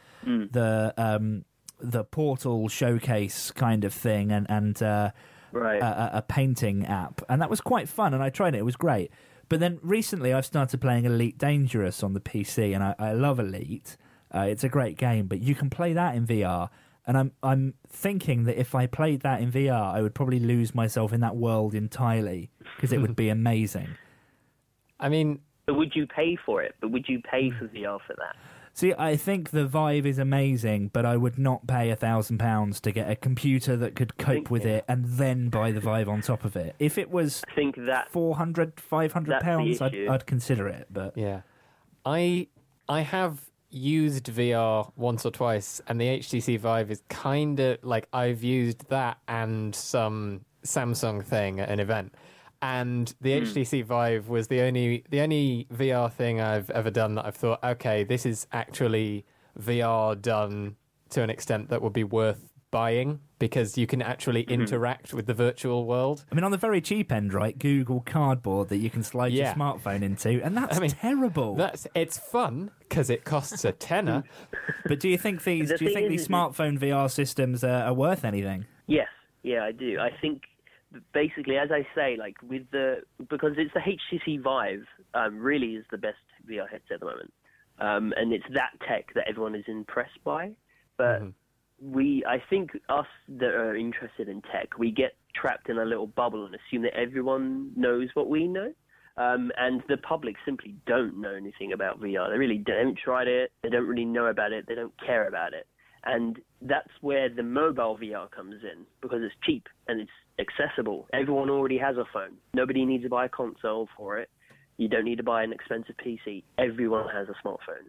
the Portal showcase kind of thing and right. a painting app. And that was quite fun, and I tried it. It was great. But then recently I've started playing Elite Dangerous on the PC, and I love Elite. It's a great game, but you can play that in VR. And I'm thinking that if I played that in VR, I would probably lose myself in that world entirely, because it would be amazing. I mean... But would you pay for it? But would you pay for VR for that? See, I think the Vive is amazing, but I would not pay £1,000 to get a computer that could cope with it and then buy the Vive on top of it. If it was I think that £400, £500, I'd consider it. But yeah, I have used VR once or twice, and the HTC Vive is kind of like I've used that and some Samsung thing at an event. And the HTC Vive was the only VR thing I've ever done that I've thought, okay, this is actually VR done to an extent that would be worth buying, because you can actually interact with the virtual world. I mean, on the very cheap end, right, Google Cardboard that you can slide your smartphone into, and that's terrible. It's fun because it costs a tenner. But do you think these smartphone VR systems are worth anything? Yes, yeah, I do. I think basically, as I say, like because it's the HTC Vive really is the best VR headset at the moment, and it's that tech that everyone is impressed by. But I think us that are interested in tech, we get trapped in a little bubble and assume that everyone knows what we know, and the public simply don't know anything about VR. They really haven't tried it. They don't really know about it. They don't care about it. And that's where the mobile VR comes in, because it's cheap and it's accessible. Everyone already has a phone. Nobody needs to buy a console for it. You don't need to buy an expensive PC. Everyone has a smartphone.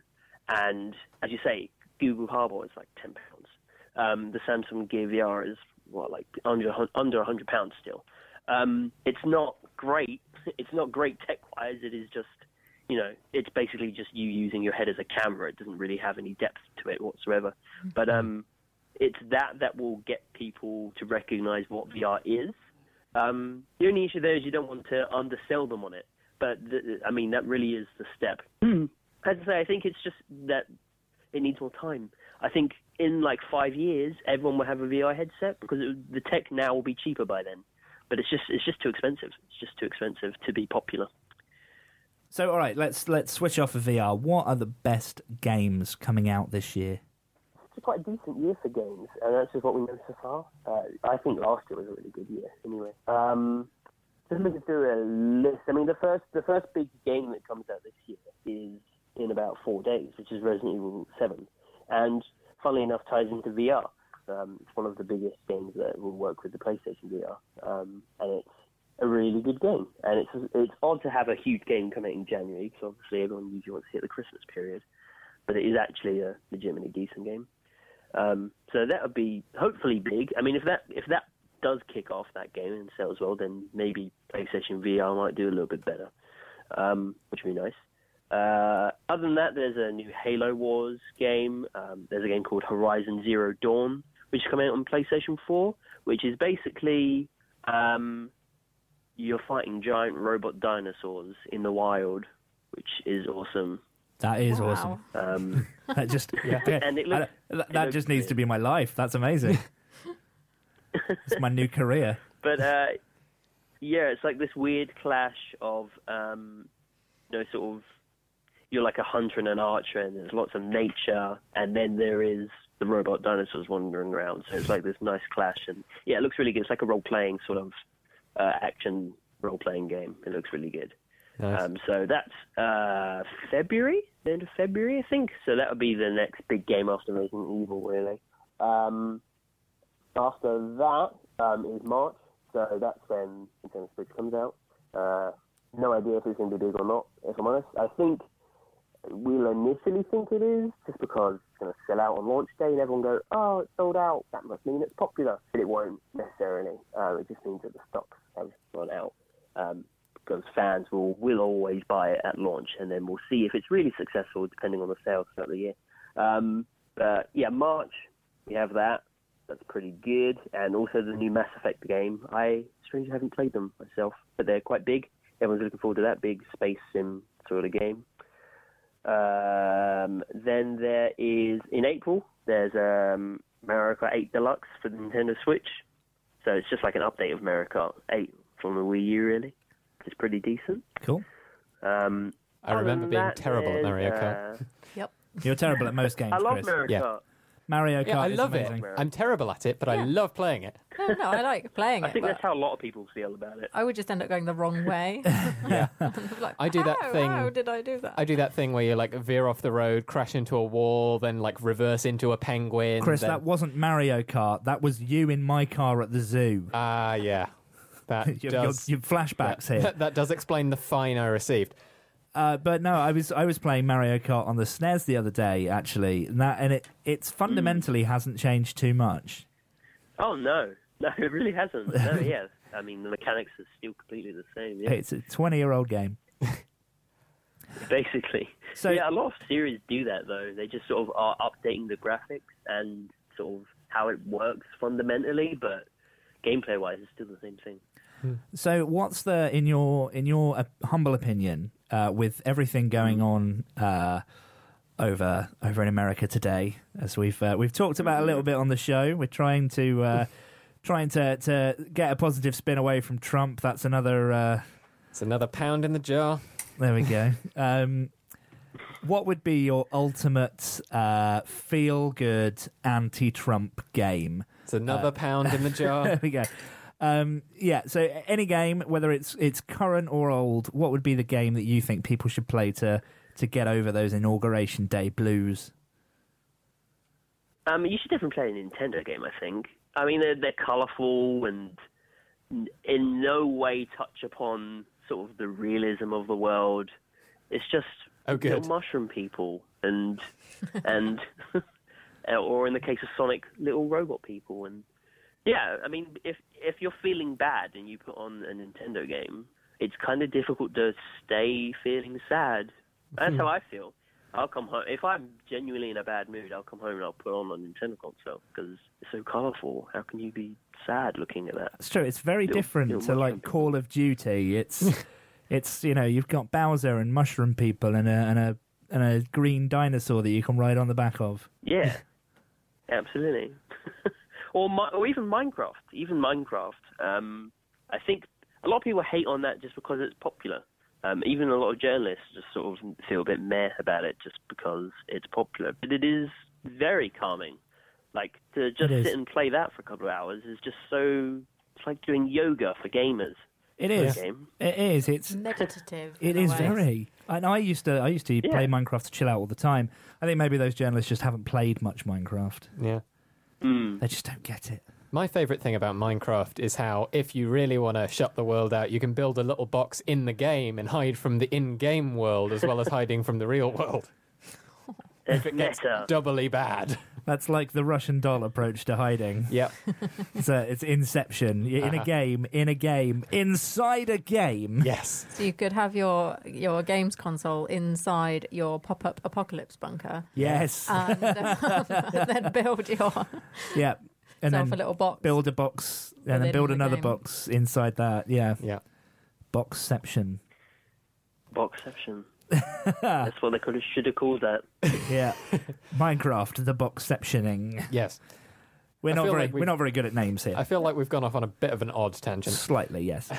And as you say, Google Hardware is like £10. The Samsung Gear VR is like under £100 still. It's not great. It's not great tech-wise. It is just, it's basically just you using your head as a camera. It doesn't really have any depth to it whatsoever. But it's that will get people to recognize what VR is. The only issue there is you don't want to undersell them on it. But, that really is the step. As I say, I think it's just that it needs more time. I think in like 5 years, everyone will have a VR headset because the tech now will be cheaper by then. But it's just too expensive. It's just too expensive to be popular. So, all right, let's switch off of VR. What are the best games coming out this year? It's quite a decent year for games, and that's just what we know so far. I think last year was a really good year, anyway. Just looking through a list. I mean, the first big game that comes out this year is in about 4 days, which is Resident Evil 7, and funnily enough, ties into VR. It's one of the biggest games that will work with the PlayStation VR, and it's a really good game. And it's odd to have a huge game come out in January, because obviously everyone usually wants to hit the Christmas period, but it is actually a legitimately decent game. So that would be hopefully big. I mean, if that does kick off that game and sells well, then maybe PlayStation VR might do a little bit better, which would be nice. Other than that, there's a new Halo Wars game. There's a game called Horizon Zero Dawn, which is coming out on PlayStation 4, which is basically you're fighting giant robot dinosaurs in the wild, which is awesome. That is Wow. awesome. That just And it looks, that just needs to be my life. That's amazing. It's my new career. But it's like this weird clash of sort of you're like a hunter and an archer, and there's lots of nature, and then there is the robot dinosaurs wandering around. So it's like this nice clash, and it looks really good. It's like a role-playing sort of action role-playing game. It looks really good. Nice. So that's February, the end of February, I think. So that would be the next big game after Resident Evil, really. After that is March, so that's when Nintendo Switch comes out. No idea if it's going to be big or not, if I'm honest. I think we'll initially think it is, just because it's going to sell out on launch day and everyone go, oh, it's sold out, that must mean it's popular. But it won't necessarily. It just means that the stocks have run out. Because fans will always buy it at launch, and then we'll see if it's really successful depending on the sales throughout the year. But yeah, March, we have that. That's pretty good. And also the new Mass Effect game. I strangely haven't played them myself, but they're quite big. Everyone's looking forward to that big space sim sort of game. Then there is, in April, there's Mario Kart 8 Deluxe for the Nintendo Switch. So it's just like an update of Mario Kart 8 from the Wii U, really. It's pretty decent. Cool. I remember being terrible at Mario Kart. Yep. You're terrible at most games, I love Chris. Mario Yeah. Kart. Mario Kart Yeah, I is love amazing. it. I'm terrible at it, but I Yeah. love playing it. No, I like playing I it. think but that's how a lot of people feel about it. I would just end up going the wrong way. Yeah. Like, I do that thing- How did I do that? I do that thing where you like veer off the road, crash into a wall, then like reverse into a penguin. Chris, then... that wasn't Mario Kart. That was you in my car at the zoo. yeah. That Your does... flashbacks here. That does explain the fine I received. But no, I was playing Mario Kart on the SNES the other day, actually, and it's fundamentally hasn't changed too much. Oh, no, it really hasn't. No, yeah. I mean, the mechanics are still completely the same, yeah. It's a 20-year-old game. Basically. So Yeah, a lot of series do that, though. They just sort of are updating the graphics and sort of how it works fundamentally, but gameplay-wise, it's still the same thing. So what's in your humble opinion, with everything going on over in America today, as we've talked about a little bit on the show, we're trying to get a positive spin away from Trump. That's another. It's another pound in the jar. There we go. What would be your ultimate feel-good anti-Trump game? It's another pound in the jar. There we go. So any game, whether it's current or old, what would be the game that you think people should play to get over those Inauguration Day blues? You should definitely play a Nintendo game, I think. I mean, they're colourful and in no way touch upon sort of the realism of the world. It's just Oh, good. little mushroom people and or in the case of Sonic, little robot people. And yeah, I mean, if you're feeling bad and you put on a Nintendo game, it's kind of difficult to stay feeling sad. That's how I feel. I'll come home if I'm genuinely in a bad mood. I'll come home and I'll put on a Nintendo console because it's so colourful. How can you be sad looking at that? It's true. It's very different to like Call of Duty. It's you've got Bowser and Mushroom People and a green dinosaur that you can ride on the back of. Yeah, absolutely. or even Minecraft. I think a lot of people hate on that just because it's popular. Even a lot of journalists just sort of feel a bit meh about it just because it's popular. But it is very calming. Like, to just sit and play that for a couple of hours is just so... It's like doing yoga for gamers. It is. It is. It's meditative. It is very. And I used to play Minecraft to chill out all the time. I think maybe those journalists just haven't played much Minecraft. Yeah. They just don't get it. My favourite thing about Minecraft is how, if you really want to shut the world out, you can build a little box in the game and hide from the in-game world as well as hiding from the real world. If it gets doubly bad. That's like the Russian doll approach to hiding. Yep. It's Inception. You're in a game, inside a game. Yes. So you could have your games console inside your pop-up apocalypse bunker. Yes. And then build your... Yeah. And then a little box. Build a box, and then build another box inside that. Yeah. Yeah. Boxception. Boxception. That's what they should have called that. Yeah. Minecraft, the boxceptioning. Yes. We're not very good at names here. I feel like we've gone off on a bit of an odd tangent. Slightly, yes.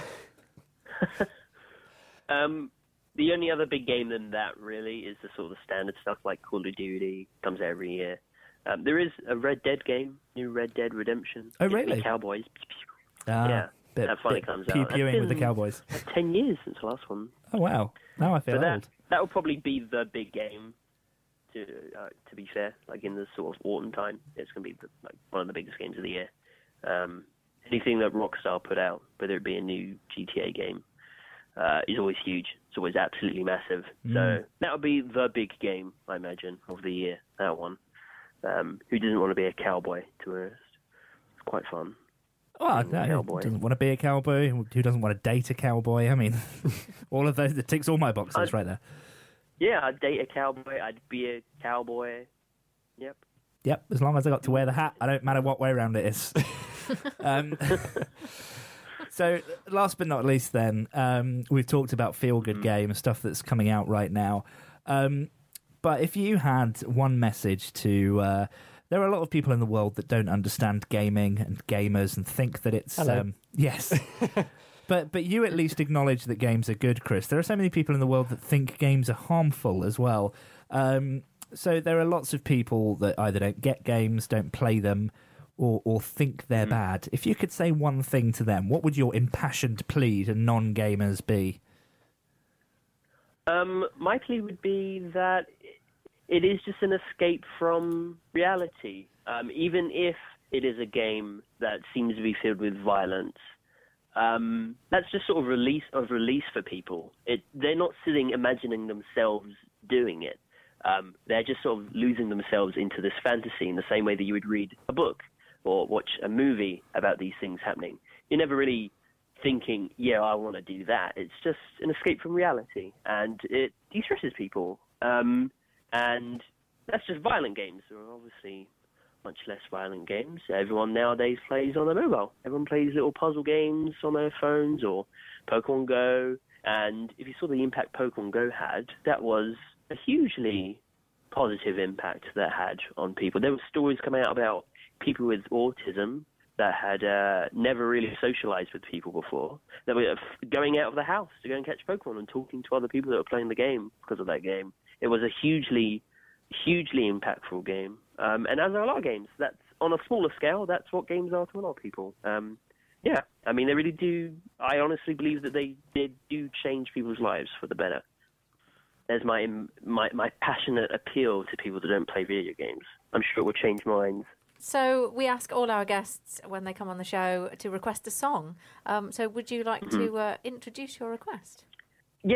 The only other big game than that really is the sort of standard stuff like Call of Duty, comes out every year. There is a Red Dead game, new Red Dead Redemption. Oh, really? The Cowboys. Yeah. That finally comes out. Pew-pewing with the Cowboys. 10 years since the last one. Oh, wow. Now I feel old. That will probably be the big game, to be fair. Like in the sort of autumn time, it's going to be one of the biggest games of the year. Anything that Rockstar put out, whether it be a new GTA game, is always huge. It's always absolutely massive. So that would be the big game, I imagine, of the year, that one. Who doesn't want to be a cowboy, to be honest? It's quite fun. Oh, no, who doesn't want to be a cowboy? Who doesn't want to date a cowboy? I mean, all of those, that ticks all my boxes right there. Yeah, I'd date a cowboy. I'd be a cowboy. Yep. Yep, as long as I got to wear the hat, I don't matter what way around it is. So, last but not least then, we've talked about feel-good games, stuff that's coming out right now. But if you had one message to... there are a lot of people in the world that don't understand gaming and gamers and think that it's... yes. But you at least acknowledge that games are good, Chris. There are so many people in the world that think games are harmful as well. So there are lots of people that either don't get games, don't play them, or think they're bad. If you could say one thing to them, what would your impassioned plea to non-gamers be? My plea would be that it is just an escape from reality. Even if it is a game that seems to be filled with violence, that's just sort of release for people. They're not sitting imagining themselves doing it. They're just sort of losing themselves into this fantasy in the same way that you would read a book or watch a movie about these things happening. You're never really thinking, yeah, I want to do that. It's just an escape from reality, and it de-stresses people. And that's just violent games. There are obviously much less violent games. Everyone nowadays plays on their mobile. Everyone plays little puzzle games on their phones or Pokemon Go. And if you saw the impact Pokemon Go had, that was a hugely positive impact that had on people. There were stories coming out about people with autism that had never really socialized with people before, that were going out of the house to go and catch Pokemon and talking to other people that were playing the game because of that game. It was a hugely impactful game. And as are a lot of games, that's on a smaller scale, that's what games are to a lot of people. Yeah, I mean, they really do. I honestly believe that they do change people's lives for the better. There's my passionate appeal to people that don't play video games. I'm sure it will change minds. So we ask all our guests when they come on the show to request a song. So would you like to introduce your request? Yes.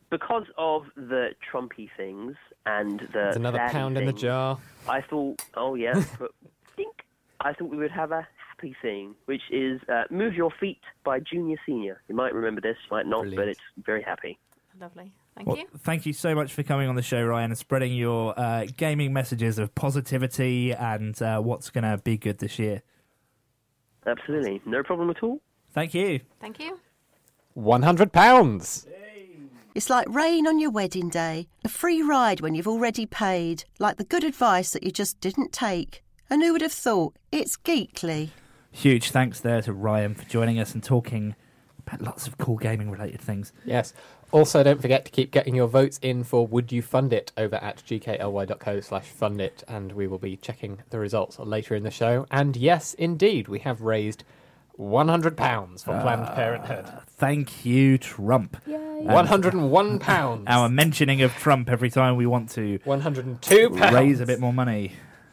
because of the Trumpy things and the There's another saddie pound in the things, jar. I thought, oh yeah, but I thought we would have a happy thing, which is "Move Your Feet" by Junior Senior. You might remember this, might not, Brilliant. but it's very happy. Lovely. Thank Well, you. thank you so much for coming on the show, Ryan, and spreading your gaming messages of positivity and what's going to be good this year. Absolutely, no problem at all. Thank you. Thank you. £100. It's like rain on your wedding day, a free ride when you've already paid, like the good advice that you just didn't take. And who would have thought? It's Geekly. Huge thanks there to Ryan for joining us and talking about lots of cool gaming-related things. Yes. Also, don't forget to keep getting your votes in for Would You Fund It over at gkly.co/fundit, and we will be checking the results later in the show. And yes, indeed, we have raised £100 for Planned Parenthood. Thank you, Trump. Yay. £101. Our mentioning of Trump every time we want to £102. raise a bit more money.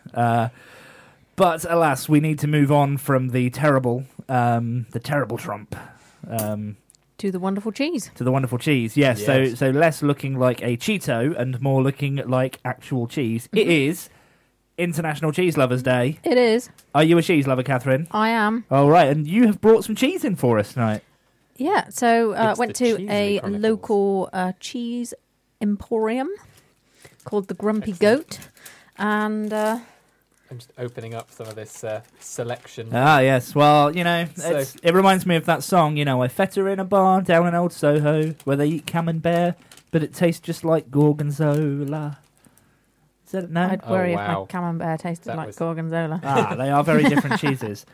But alas, we need to move on from the terrible Trump To the wonderful cheese. to the wonderful cheese. Yes, Yes. So less looking like a Cheeto and more looking like actual cheese. It is International Cheese Lovers Day. It is. Are you a cheese lover, Catherine? I am. All right, and you have brought some cheese in for us tonight. Yeah, so It's went the to Cheesery a Chronicles. local cheese emporium called the Grumpy Excellent. Goat. And I'm just opening up some of this selection. Ah, yes. Well, you know, So- it reminds me of that song, you know, I fed her in a bar down in Old Soho where they eat camembert, but it tastes just like gorgonzola. Is that no? I'd Oh, worry if wow. my camembert tasted That like was- gorgonzola. Ah, they are very different cheeses.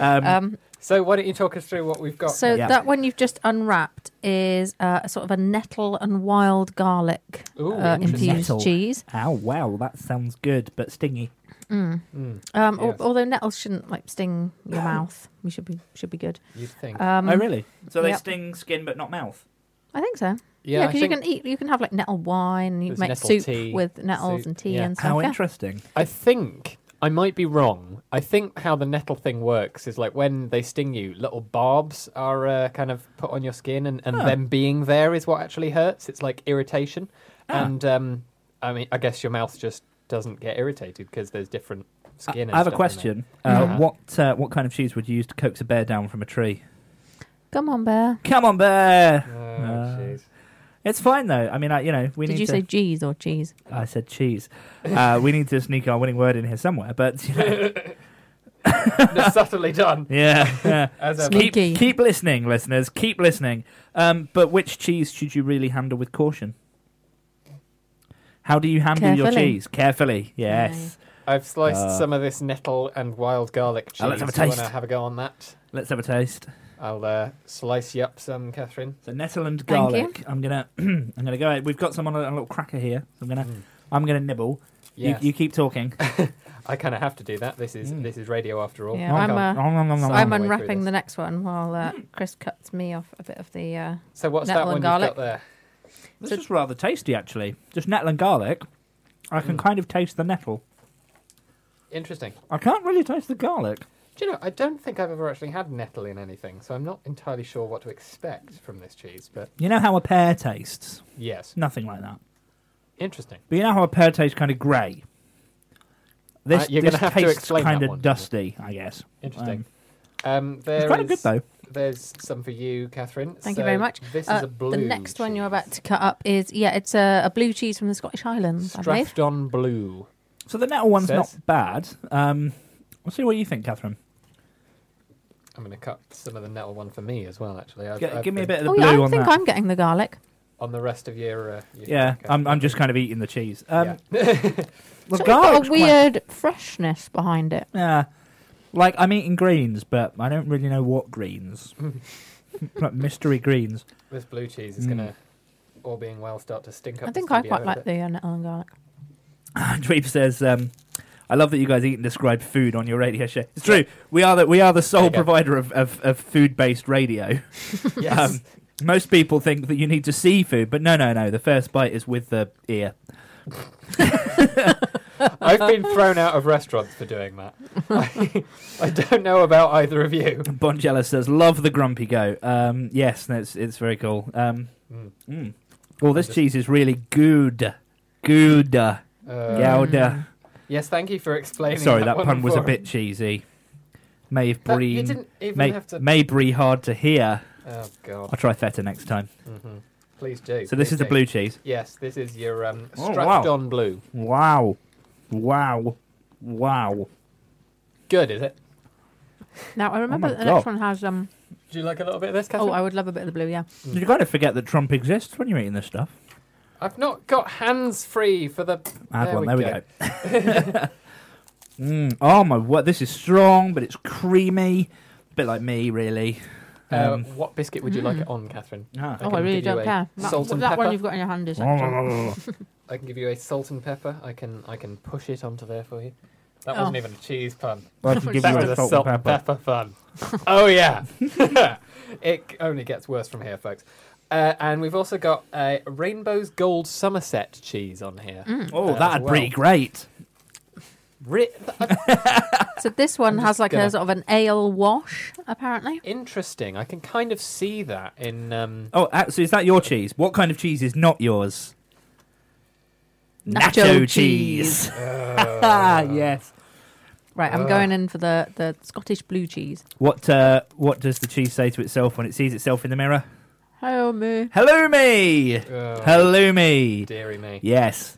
So why don't you talk us through what we've got? So Yeah. that one you've just unwrapped is a sort of a nettle and wild garlic Ooh, interesting. infused Nettle. cheese. Oh, wow, that sounds good, but stingy. Yes. Although nettles shouldn't like sting your mouth, we should be good. You'd think. Oh, really? So they yep. sting skin but not mouth? I think so. yeah, Yeah, I because think, you can have like nettle wine, and you There's can make nettle soup tea, with nettles soup, and tea yeah. and stuff. How yeah. interesting. I think I might be wrong. I think how the nettle thing works is like when they sting you, little barbs are kind of put on your skin, and them being there is what actually hurts. It's like irritation, and I mean, I guess your mouth just doesn't get irritated because there's different skin. And I have a stuff in question. Yeah. What kind of cheese would you use to coax a bear down from a tree? Come on, bear. Come on, bear! there. Oh, jeez. It's fine though. I mean, we Did need you to... say cheese or cheese? I said cheese. We need to sneak our winning word in here somewhere, but you know, Just subtly done. yeah. As ever. Sneaky. Keep listening, listeners. Keep listening. But which cheese should you really handle with caution? How do you handle your Carefully. cheese? Carefully. Yes. I've sliced some of this nettle and wild garlic cheese. let's have a Do you taste. want to have a go on that? Let's have a taste. I'll slice you up some, Catherine. So nettle and Thank you. garlic. I'm gonna go. We've got some on a little cracker here. So I'm gonna nibble. Yes. You keep talking. I kind of have to do that. This is radio after all. Yeah, I I'm, can't- I'm on the way through unwrapping this. the next one while Chris cuts me off a bit of the. So what's nettle that one and you've garlic. got there? This is rather tasty, actually. Just nettle and garlic. I can kind of taste the nettle. Interesting. I can't really taste the garlic. Do you know, I don't think I've ever actually had nettle in anything, so I'm not entirely sure what to expect from this cheese, but You know how a pear tastes? yes. Nothing like that. Interesting. But you know how a pear tastes kind of grey? This, You're this gonna have to tastes explain kind that of one. dusty, I guess. Interesting. It's There kind of good, is- though. There's some for you, Catherine. Thank you So very much. This is a blue The next one you're cheese. about to cut up is it's a blue cheese from the Scottish Highlands, I believe. Straffdon Blue. So the nettle one's Says- not bad. We'll see what you think, Catherine. I'm going to cut some of the nettle one for me as well, actually. I've Give me a been bit of the Oh blue yeah, I on think that. I'm getting the garlic. on the rest of your Yeah, okay. I'm just kind of eating the cheese. Yeah. The It's got garlic's a weird freshness behind it. Yeah. Like, I'm eating greens, but I don't really know what greens. Like mystery greens. This blue cheese is going to, all being well, start to stink up. I think the I studio quite a like bit. the nettle and garlic. Dweeb says, I love that you guys eat and describe food on your radio show. It's true. We are the sole There you go. provider of food-based radio. Yes. Most people think that you need to see food, but no. The first bite is with the ear. I've been thrown out of restaurants for doing that. I don't know about either of you. Bonjella says, love the grumpy goat. Yes, it's very cool. Oh, this cheese is really good. Gouda. Gouda. Yes, thank you for explaining. Sorry, that one pun was a for bit cheesy. Maybury. You didn't even May, have to. Maybury hard to hear. Oh God. I'll try feta next time. Please do. So this please is the do. blue cheese. Yes, this is your Oh, strapped wow. on blue. Wow. Wow. Wow. Good, is it? Now, I remember my the God. next one has... Do you like a little bit of this, Catherine? Oh, I would love a bit of the blue, yeah. You kind of forget that Trump exists when you're eating this stuff. I've not got hands free for the. Add one. There we go. Oh my word! This is strong, but it's creamy. A bit like me, really. What biscuit would you like it on, Catherine? Ah. Oh, I can really give you don't a care. salt and That pepper. one you've got in your hand is actually... I can give you a salt and pepper. I can push it onto there for you. That Oh. wasn't even a cheese pun. I can give That you was a a salt and pepper. fun. Oh yeah. It only gets worse from here, folks. And we've also got Rainbow's Gold Somerset cheese on here. Oh, as that'd well. be great. So this one I'm has just like gonna- a sort of an ale wash, apparently. Interesting. I can kind of see that in. Oh, so is that your cheese? What kind of cheese is not yours? Nacho cheese. Yes. Right, I'm going in for the Scottish blue cheese. What does the cheese say to itself when it sees itself in the mirror? Oh, me. Hello me. Hello me. Deary me. Yes.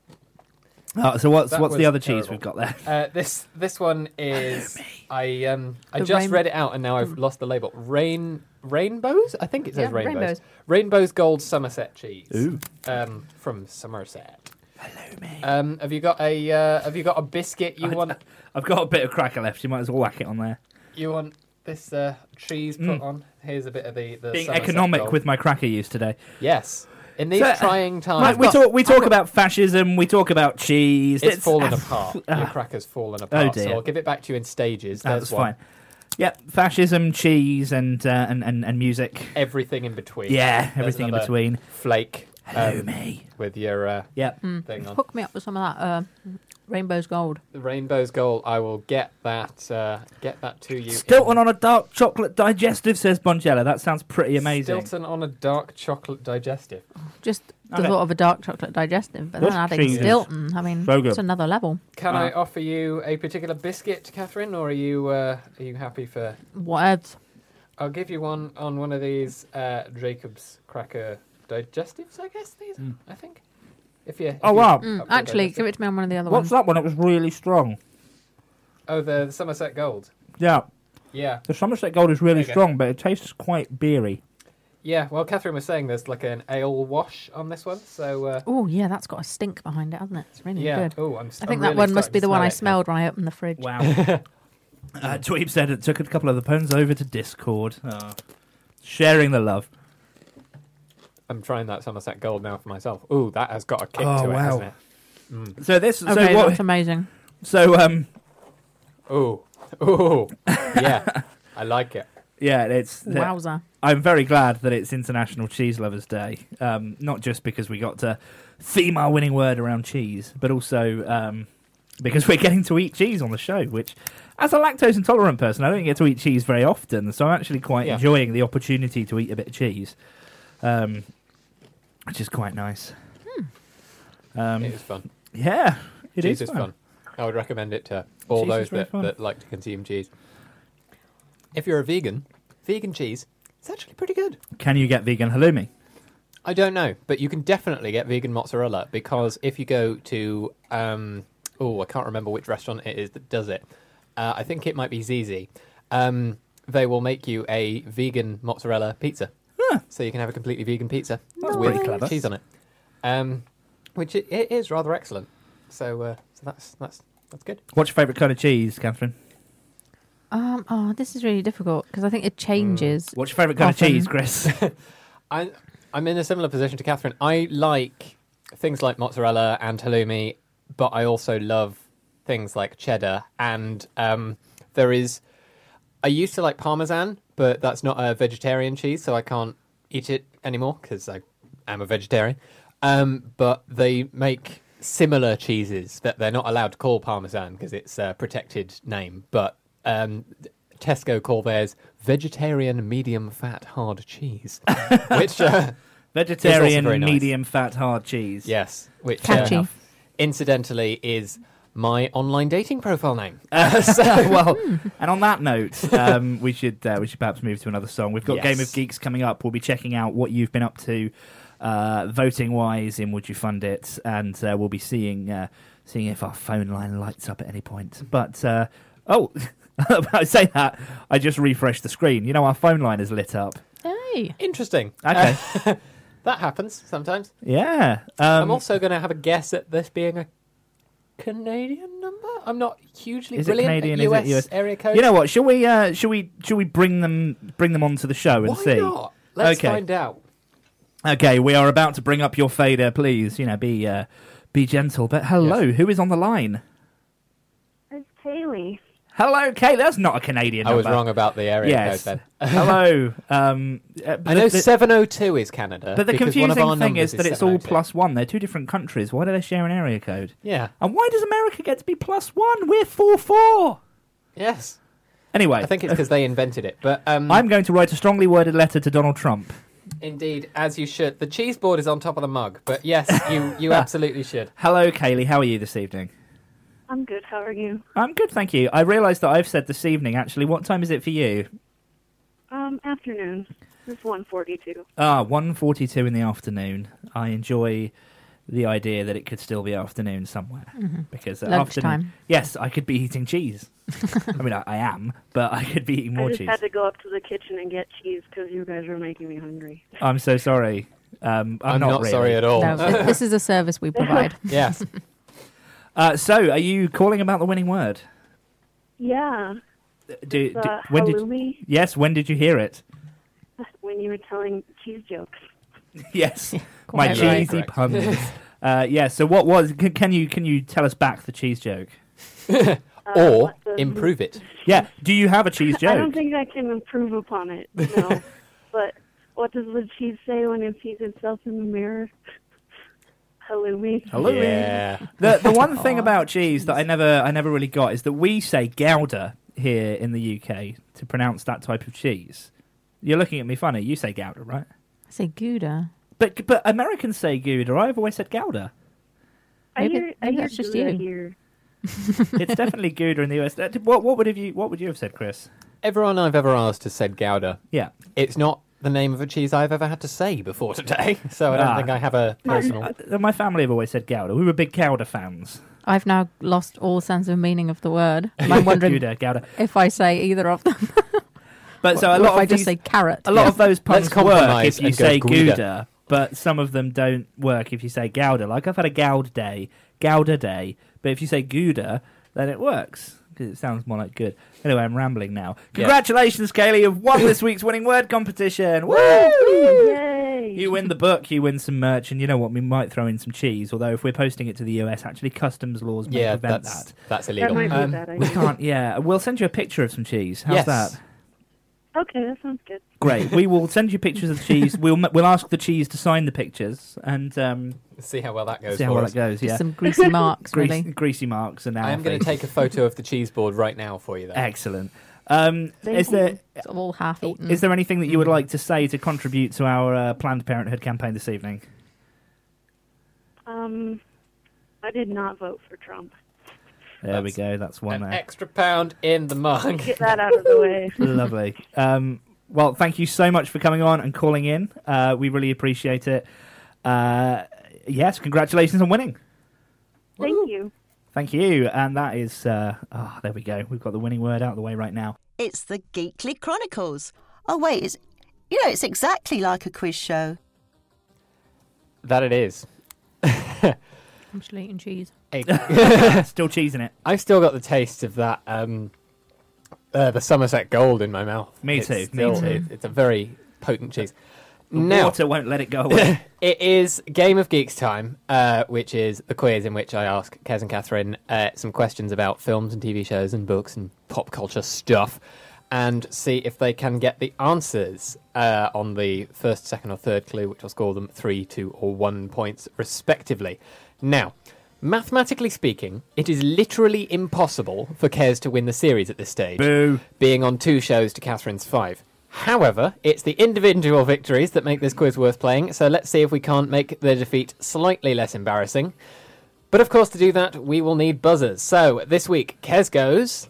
So what's That the was other cheese terrible. we've got there? This one is I The just read it out and now I've lost the label. Rainbows? I think it says Yeah, rainbows. rainbows. Rainbows Gold Somerset cheese. Ooh. From Somerset. Hello me. Have you got a biscuit you want? I've got a bit of cracker left. You might as well whack it on there. You want this cheese put on? Here's a bit of the Being Somerset economic Gold. with my cracker use today. Yes. In these So, trying times, We talk about fascism. We talk about cheese. it's fallen apart. Your cracker's fallen apart. dear. So I'll give it back to you in stages. That's There's one. fine. Yep, fascism, cheese, and music. Everything in between. Yeah, There's everything in another between. Flake. Hello me. With your Yep. thing on. Hook me up with some of that Rainbow's Gold. The Rainbow's Gold. I will get that to you. Stilton on a dark chocolate digestive, says Bonjella. That sounds pretty amazing. Stilton on a dark chocolate digestive. Just the Okay. thought of a dark chocolate digestive, but This then adding cheese is Stilton, I mean, so good. it's another level. Can I offer you a particular biscuit, Catherine, or are you happy for? What? I'll give you one on one of these Jacob's cracker digestives. I guess these. Are, I think. If you. Oh, wow. up for Actually, digestive. give it to me on one of the other What's ones. that one? It was really strong. Oh, the Somerset Gold. Yeah. Yeah. The Somerset Gold is really There you go. strong, but it tastes quite beery. Yeah. Well, Catherine was saying there's like an ale wash on this one, so. Oh, yeah, that's got a stink behind it, hasn't it? It's really Yeah. good. Oh, I think that one must be the one I smelled when I opened the fridge. Wow. Tweep said it took a couple of the puns over to Discord. Oh. Sharing the love. I'm trying that Somerset Gold now for myself. Ooh, that has got a kick Oh, to it, wow. hasn't it? So this. Okay, so what? that's amazing. So Ooh. Ooh. Yeah. I like it. yeah, it's. Wowza. I'm very glad that it's International Cheese Lovers Day. Not just because we got to theme our winning word around cheese, but also because we're getting to eat cheese on the show, which, as a lactose intolerant person, I don't get to eat cheese very often, so I'm actually quite Yeah. enjoying the opportunity to eat a bit of cheese, which is quite nice. It is fun. Yeah, it Cheese is is fun. I would recommend it to all Cheese those is very fun. that like to consume cheese. If you're a vegan cheese, it's actually pretty good. Can you get vegan halloumi? I don't know, but you can definitely get vegan mozzarella because if you go to, I can't remember which restaurant it is that does it. I think it might be Zizi. They will make you a vegan mozzarella pizza. So you can have a completely vegan pizza That's with pretty clever. cheese on it. Which it is rather excellent. So that's good. What's your favourite kind of cheese, Catherine? This is really difficult because I think it changes. What's your favourite kind Often. of cheese, Chris? I'm in a similar position to Catherine. I like things like mozzarella and halloumi, but I also love things like cheddar. And I used to like Parmesan, but that's not a vegetarian cheese, so I can't eat it anymore because I am a vegetarian. But they make similar cheeses that they're not allowed to call Parmesan because it's a protected name. But Tesco call theirs vegetarian medium fat hard cheese, which Vegetarian, very nice. medium fat, hard cheese. Yes, which Catchy. incidentally is my online dating profile name. Well, and on that note, we should perhaps move to another song. We've got Yes. Game of Geeks coming up. We'll be checking out what you've been up to, voting wise in Would You Fund It, and we'll be seeing if our phone line lights up at any point. But I say that I just refreshed the screen. You know, our phone line is lit up. Hey. Interesting. Okay, That happens sometimes. yeah. I'm also going to have a guess at this being a Canadian number. I'm not hugely Is it brilliant Canadian? at Is it US? area code. You know what? Shall we bring them onto the show and Why see? not? Let's Okay. find out. Okay, we are about to bring up your fader. Please, be gentle. But hello, Yes. who is on the line? It's Kaylee. Hello, Kay. That's not a Canadian I was number. wrong about the area Yes. code then. Hello. I know 702 is Canada. But the because one of confusing our thing numbers is that it's all 702. +1. They're two different countries. Why do they share an area code? Yeah. And why does America get to be +1? We're 4-4. Yes. Anyway, I think it's because they invented it. But I'm going to write a strongly worded letter to Donald Trump. indeed, as you should. The cheese board is on top of the mug. But yes, you absolutely should. Hello, Kaylee. How are you this evening? I'm good. How are you? I'm good, thank you. I realised that I've said this evening, actually. What time is it for you? Afternoon. It's 1:42. 1:42 in the afternoon. I enjoy the idea that it could still be afternoon somewhere. Because at Lunchtime. afternoon, yes, I could be eating cheese. I mean, I am, but I could be eating more I just cheese. had to go up to the kitchen and get cheese because you guys were making me hungry. I'm so sorry. I'm not really. sorry at all. No, this is a service we provide. Yes. So, are you calling about the winning word? Yeah. When did? Halloumi, Yes. When did you hear it? when you were telling cheese jokes. Yes, my Quite right. cheesy puns. Yeah. So, what was? Can you tell us back the cheese joke? Or what the- improve it. Yeah. Do you have a cheese I don't joke? think I can improve upon it, no. But what does the cheese say when it sees itself in the mirror? Halloumi. Halloumi. Yeah. The one thing about cheese that I never really got is that we say Gouda here in the UK to pronounce that type of cheese. You're looking at me funny. You say Gouda, right? I say Gouda. But Americans say Gouda. I've always said Gouda. Maybe that's just Gouda you. here. It's definitely Gouda in the US. What would you have said, Chris? Everyone I've ever asked has said Gouda. Yeah. It's not the name of a cheese I've ever had to say before today, so I don't think I have a personal... My family have always said Gouda. We were big Gouda fans. I've now lost all sense of meaning of the word. I'm wondering Gouda. if I say either of them. But so a Or lot if I of just these, say carrot. a lot of those puns Let's work compromise if you and go say Gouda. Gouda, but some of them don't work if you say Gouda. Like I've had a Gouda day, but if you say Gouda, then it works because it sounds more like good. Anyway, I'm rambling now. Congratulations, Kaylee! You've won this week's winning word competition. Woo! Yay! You win the book, you win some merch, and you know what? We might throw in some cheese. Although if we're posting it to the US, actually customs laws may Yeah, prevent that's that. that's That illegal. might be a bad We idea. can't. Yeah, we'll send you a picture of some cheese. How's Yes. that? Okay, that sounds good. Great. We will send you pictures of the cheese. We'll ask the cheese to sign the pictures and See how well that goes see how for well us. it goes. Just Yeah, some greasy marks, really. greasy marks and I am going to take a photo of the cheese board right now for you, though. Excellent. Thank Is there you. It's all half eaten. is there anything that you would like to say to contribute to our Planned Parenthood campaign this evening? I did not vote for Trump. There we That's go. That's one An there. extra pound in the mug. Get that out of the way. Lovely. Well, thank you so much for coming on and calling in. We really appreciate it. Yes, congratulations on winning. Thank you. Thank you. And that is, there we go. We've got the winning word out of the way right now. It's the Geekly Chronicles. Oh, wait, it's exactly like a quiz show. That it is. I'm still eating cheese. Still cheesing it. I've still got the taste of that, the Somerset Gold in my mouth. Me It's too, me still- too. It's a very potent cheese. The Now, water won't let it go away. it is Game of Geeks time, which is the quiz in which I ask Kez and Catherine some questions about films and TV shows and books and pop culture stuff, and see if they can get the answers on the first, second, or third clue, which I'll score them 3, 2, or 1 points, respectively. Now, mathematically speaking, it is literally impossible for Kez to win the series at this stage, Boo. being on 2 shows to Catherine's 5. However, it's the individual victories that make this quiz worth playing, so let's see if we can't make the defeat slightly less embarrassing. But of course, to do that, we will need buzzers. So, this week, Kez goes...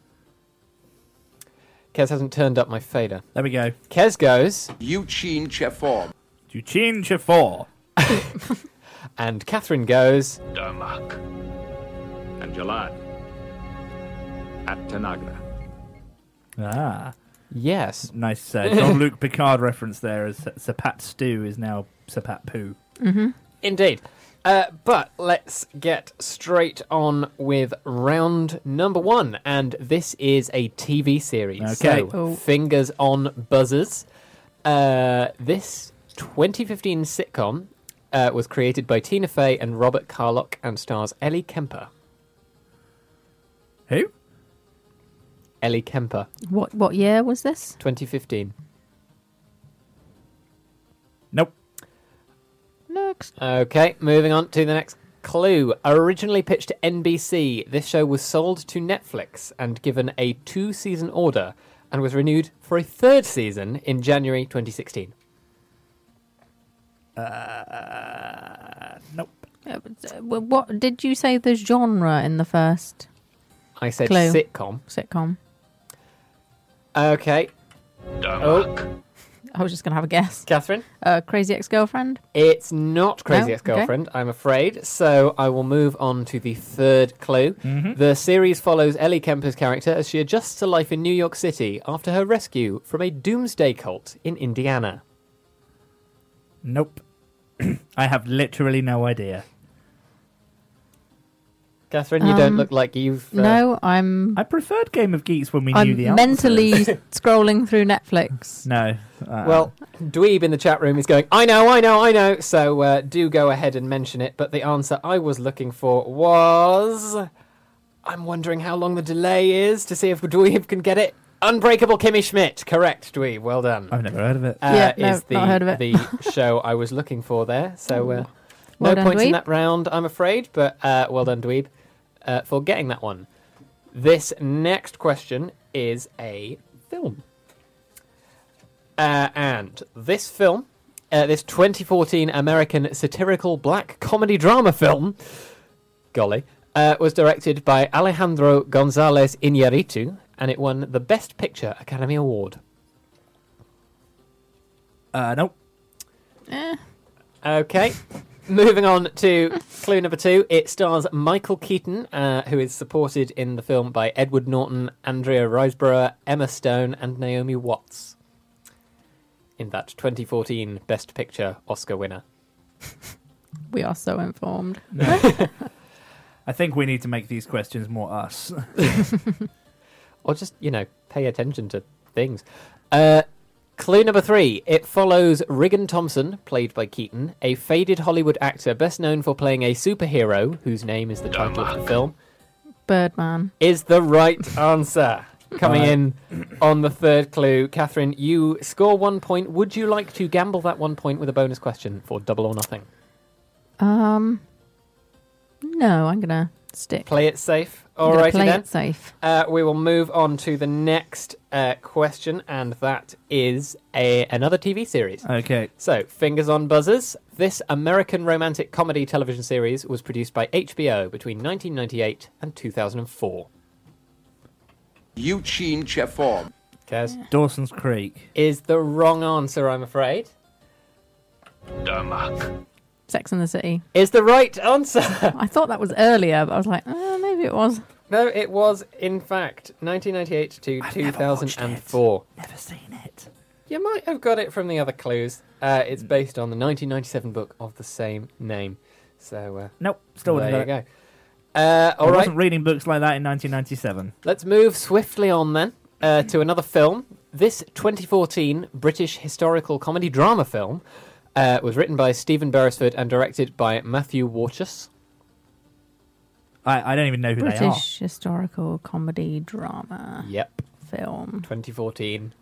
Kez hasn't turned up my fader. There we go. Kez goes... Eugene Chefor. Eugene Chefor. And Catherine goes... Dermak. And Jalad. At Tanagra. Ah. Yes. Nice Jean-Luc Picard reference there, as Sapat Stew is now Sapat Poo. Indeed. But let's get straight on with round number 1. And this is a TV series. Okay. So, fingers on buzzers. This 2015 sitcom was created by Tina Fey and Robert Carlock and stars Ellie Kemper. Who? Ellie Kemper. What year was this? 2015. Nope. Next. Okay, moving on to the next clue. Originally pitched to NBC, this show was sold to Netflix and given a 2-season order and was renewed for a 3rd season in January 2016. Nope. What did you say the genre in the first I said clue? sitcom. Sitcom. Okay. Dermak. I was just going to have a guess. Catherine? Crazy Ex-Girlfriend? It's not Crazy No? Ex-Girlfriend, I'm afraid. So I will move on to the 3rd clue. Mm-hmm. The series follows Ellie Kemper's character as she adjusts to life in New York City after her rescue from a doomsday cult in Indiana. Nope. I have literally no idea. Catherine, you don't look like you've... No, I'm I preferred Game of Geeks when we knew the answer. mentally scrolling through Netflix. No. Well, Dweeb in the chat room is going, I know. So do go ahead and mention it. But the answer I was looking for was... I'm wondering how long the delay is to see if Dweeb can get it. Unbreakable Kimmy Schmidt. Correct, Dweeb. Well done. I've never heard of it. Yeah, no, is not heard of it. the show I was looking for there. So Well no done, points in Dweeb. that round, I'm afraid. But well done, Dweeb, for getting that one. This next question is a film. And this film, this 2014 American satirical black comedy drama film, golly, was directed by Alejandro González Iñárritu, and it won the Best Picture Academy Award. Nope. Okay. Moving on to clue number 2. It stars Michael Keaton, who is supported in the film by Edward Norton, Andrea Riseborough, Emma Stone, and Naomi Watts. In that 2014 Best Picture Oscar winner. We are so informed. I think we need to make these questions more us. Or just, pay attention to things. Clue number 3. It follows Regan Thompson, played by Keaton, a faded Hollywood actor best known for playing a superhero, whose name is the title of the film, Birdman. is the right answer. Coming in on the 3rd clue. Catherine, you score 1 point. Would you like to gamble that 1 point with a bonus question for double or nothing? No, I'm gonna stick. Play it safe. I'm gonna Alrighty play then. it safe. We will move on to the next question, and that is another TV series. Okay. So, fingers on buzzers. This American romantic comedy television series was produced by HBO between 1998 and 2004. Eugene Chefor. Kez? Dawson's Creek. Is the wrong answer, I'm afraid. Dermak. Sex and the City. Is the right answer. I thought that was earlier, but I was like, maybe it was. No, it was, in fact, 1998 to I've never watched 2004. Never seen it. You might have got it from the other clues. It's based on the 1997 book of the same name. So, Nope. Still there wouldn't you have got it. go. All I right, wasn't reading books like that in 1997. let's move swiftly on then to another film. This 2014 British historical comedy drama film was written by Stephen Beresford and directed by Matthew Warchus. I don't even know who they are. British historical comedy drama Yep, film. 2014.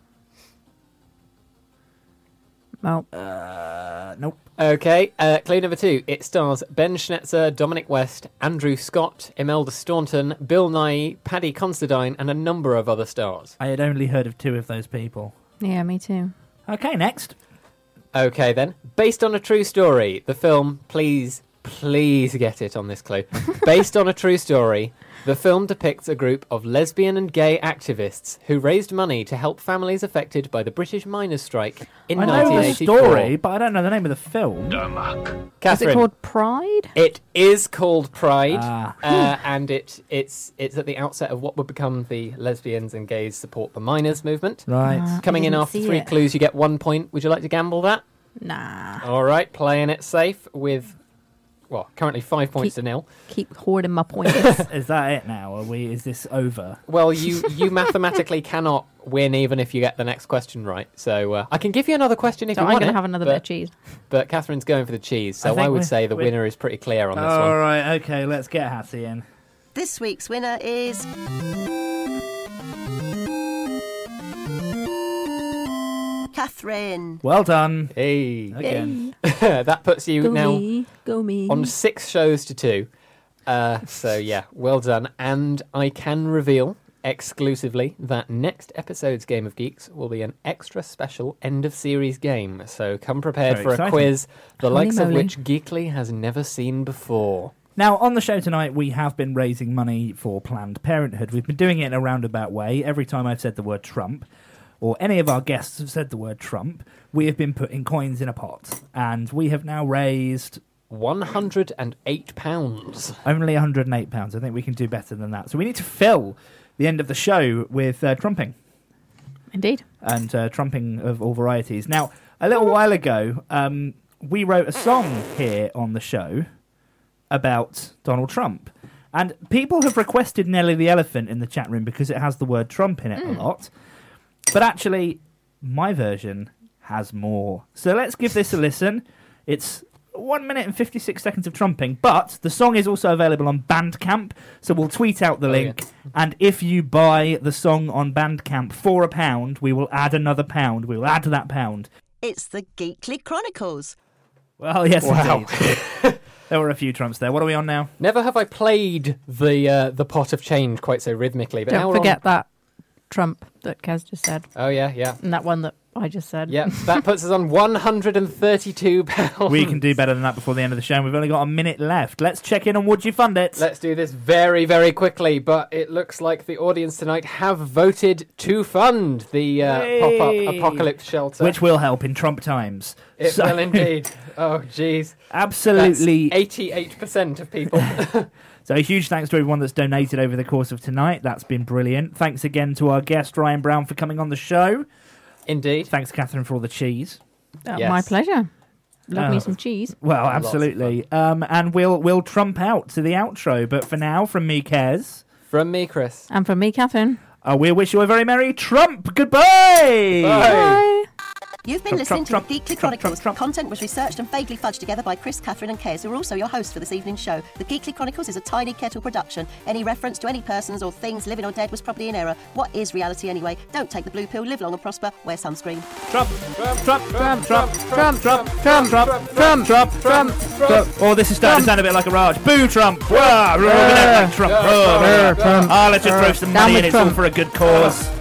Well, Nope. Okay, clue number 2. It stars Ben Schnetzer, Dominic West, Andrew Scott, Imelda Staunton, Bill Nighy, Paddy Considine, and a number of other stars. I had only heard of 2 of those people. Yeah, me too. Okay, next. Okay, then. Based on a true story, the film, please get it on this clue. Based on a true story, the film depicts a group of lesbian and gay activists who raised money to help families affected by the British miners' strike in I know the 1984. story, but I don't know the name of the film. Darmok. Is Catherine, it called Pride? it is called Pride, Ah. and it's at the outset of what would become the Lesbians and Gays Support the Miners movement. Right. Ah. Coming I in didn't after see 3 it. clues, you get 1 point. Would you like to gamble that? Nah. All right, playing it safe with, well, currently 5 points to nil. Keep hoarding my points. Is that it now? Is this over? Well, you mathematically cannot win even if you get the next question right. So I can give you another question if So you I'm want going it. to have another but, bit of cheese. But Catherine's going for the cheese, I so think I would we're- say the we're- winner is pretty clear on this All one. right, okay, let's get Hattie in. This week's winner is Catherine. Well done. Hey, Again. that puts you Go now me. Go me. on 6 shows to 2. So yeah, well done. And I can reveal exclusively that next episode's Game of Geeks will be an extra special end of series game. So come prepared Very for exciting. a quiz the Holy likes of moly. which Geekly has never seen before. Now, on the show tonight, we have been raising money for Planned Parenthood. We've been doing it in a roundabout way. Every time I've said the word Trump, or any of our guests have said the word Trump, we have been putting coins in a pot. And we have now raised £108. only £108. I think we can do better than that. So we need to fill the end of the show with trumping. Indeed. And trumping of all varieties. Now, a little while ago, we wrote a song here on the show about Donald Trump. And people have requested Nelly the Elephant in the chat room because it has the word Trump in it a lot. But actually, my version has more. So let's give this a listen. It's 1 minute and 56 seconds of trumping, but the song is also available on Bandcamp, so we'll tweet out the link. And if you buy the song on Bandcamp for £1, we will add another £1. We will add that £1. It's the Geekly Chronicles. Well, yes, Wow. indeed. There were a few trumps there. What are we on now? Never have I played the pot of change quite so rhythmically. But now Don't we're forget that Trump that Kez just said. Oh, yeah. And that one that I just said. Yeah, that puts us on £132. We can do better than that before the end of the show. And we've only got a minute left. Let's check in on Would You Fund It? Let's do this very, very quickly, but it looks like the audience tonight have voted to fund the pop-up apocalypse shelter. Which will help in Trump times. It will indeed. Oh, jeez. Absolutely. That's 88% of people. So a huge thanks to everyone that's donated over the course of tonight. That's been brilliant. Thanks again to our guest, Ryan Brown, for coming on the show. Indeed. Thanks, Catherine, for all the cheese. Yes. My pleasure. Love Oh. me some cheese. Well, Lots of absolutely. And we'll trump out to the outro. But for now, from me, Kez, From me, Chris. And from me, Catherine. we wish you a very merry Trump. Goodbye. Bye. You've been Trump, listening Trump, to the Geekly Trump, Chronicles. Trump. Content was researched and vaguely fudged together by Chris, Catherine and Kez, who are also your hosts for this evening's show. The Geekly Chronicles is a Tiny Kettle production. Any reference to any persons or things living or dead was probably in error. What is reality anyway? Don't take the blue pill, live long and prosper, wear sunscreen. Trump, Trump, Trump, Trump, Trump, Trump, Trump, Trump, Trump, Trump, Trump, Trump. Oh, this is starting to sound a bit like a Raj. Boo, Trump. Wah, we don't like Trump. Let's just throw some money in. It's all for a good cause.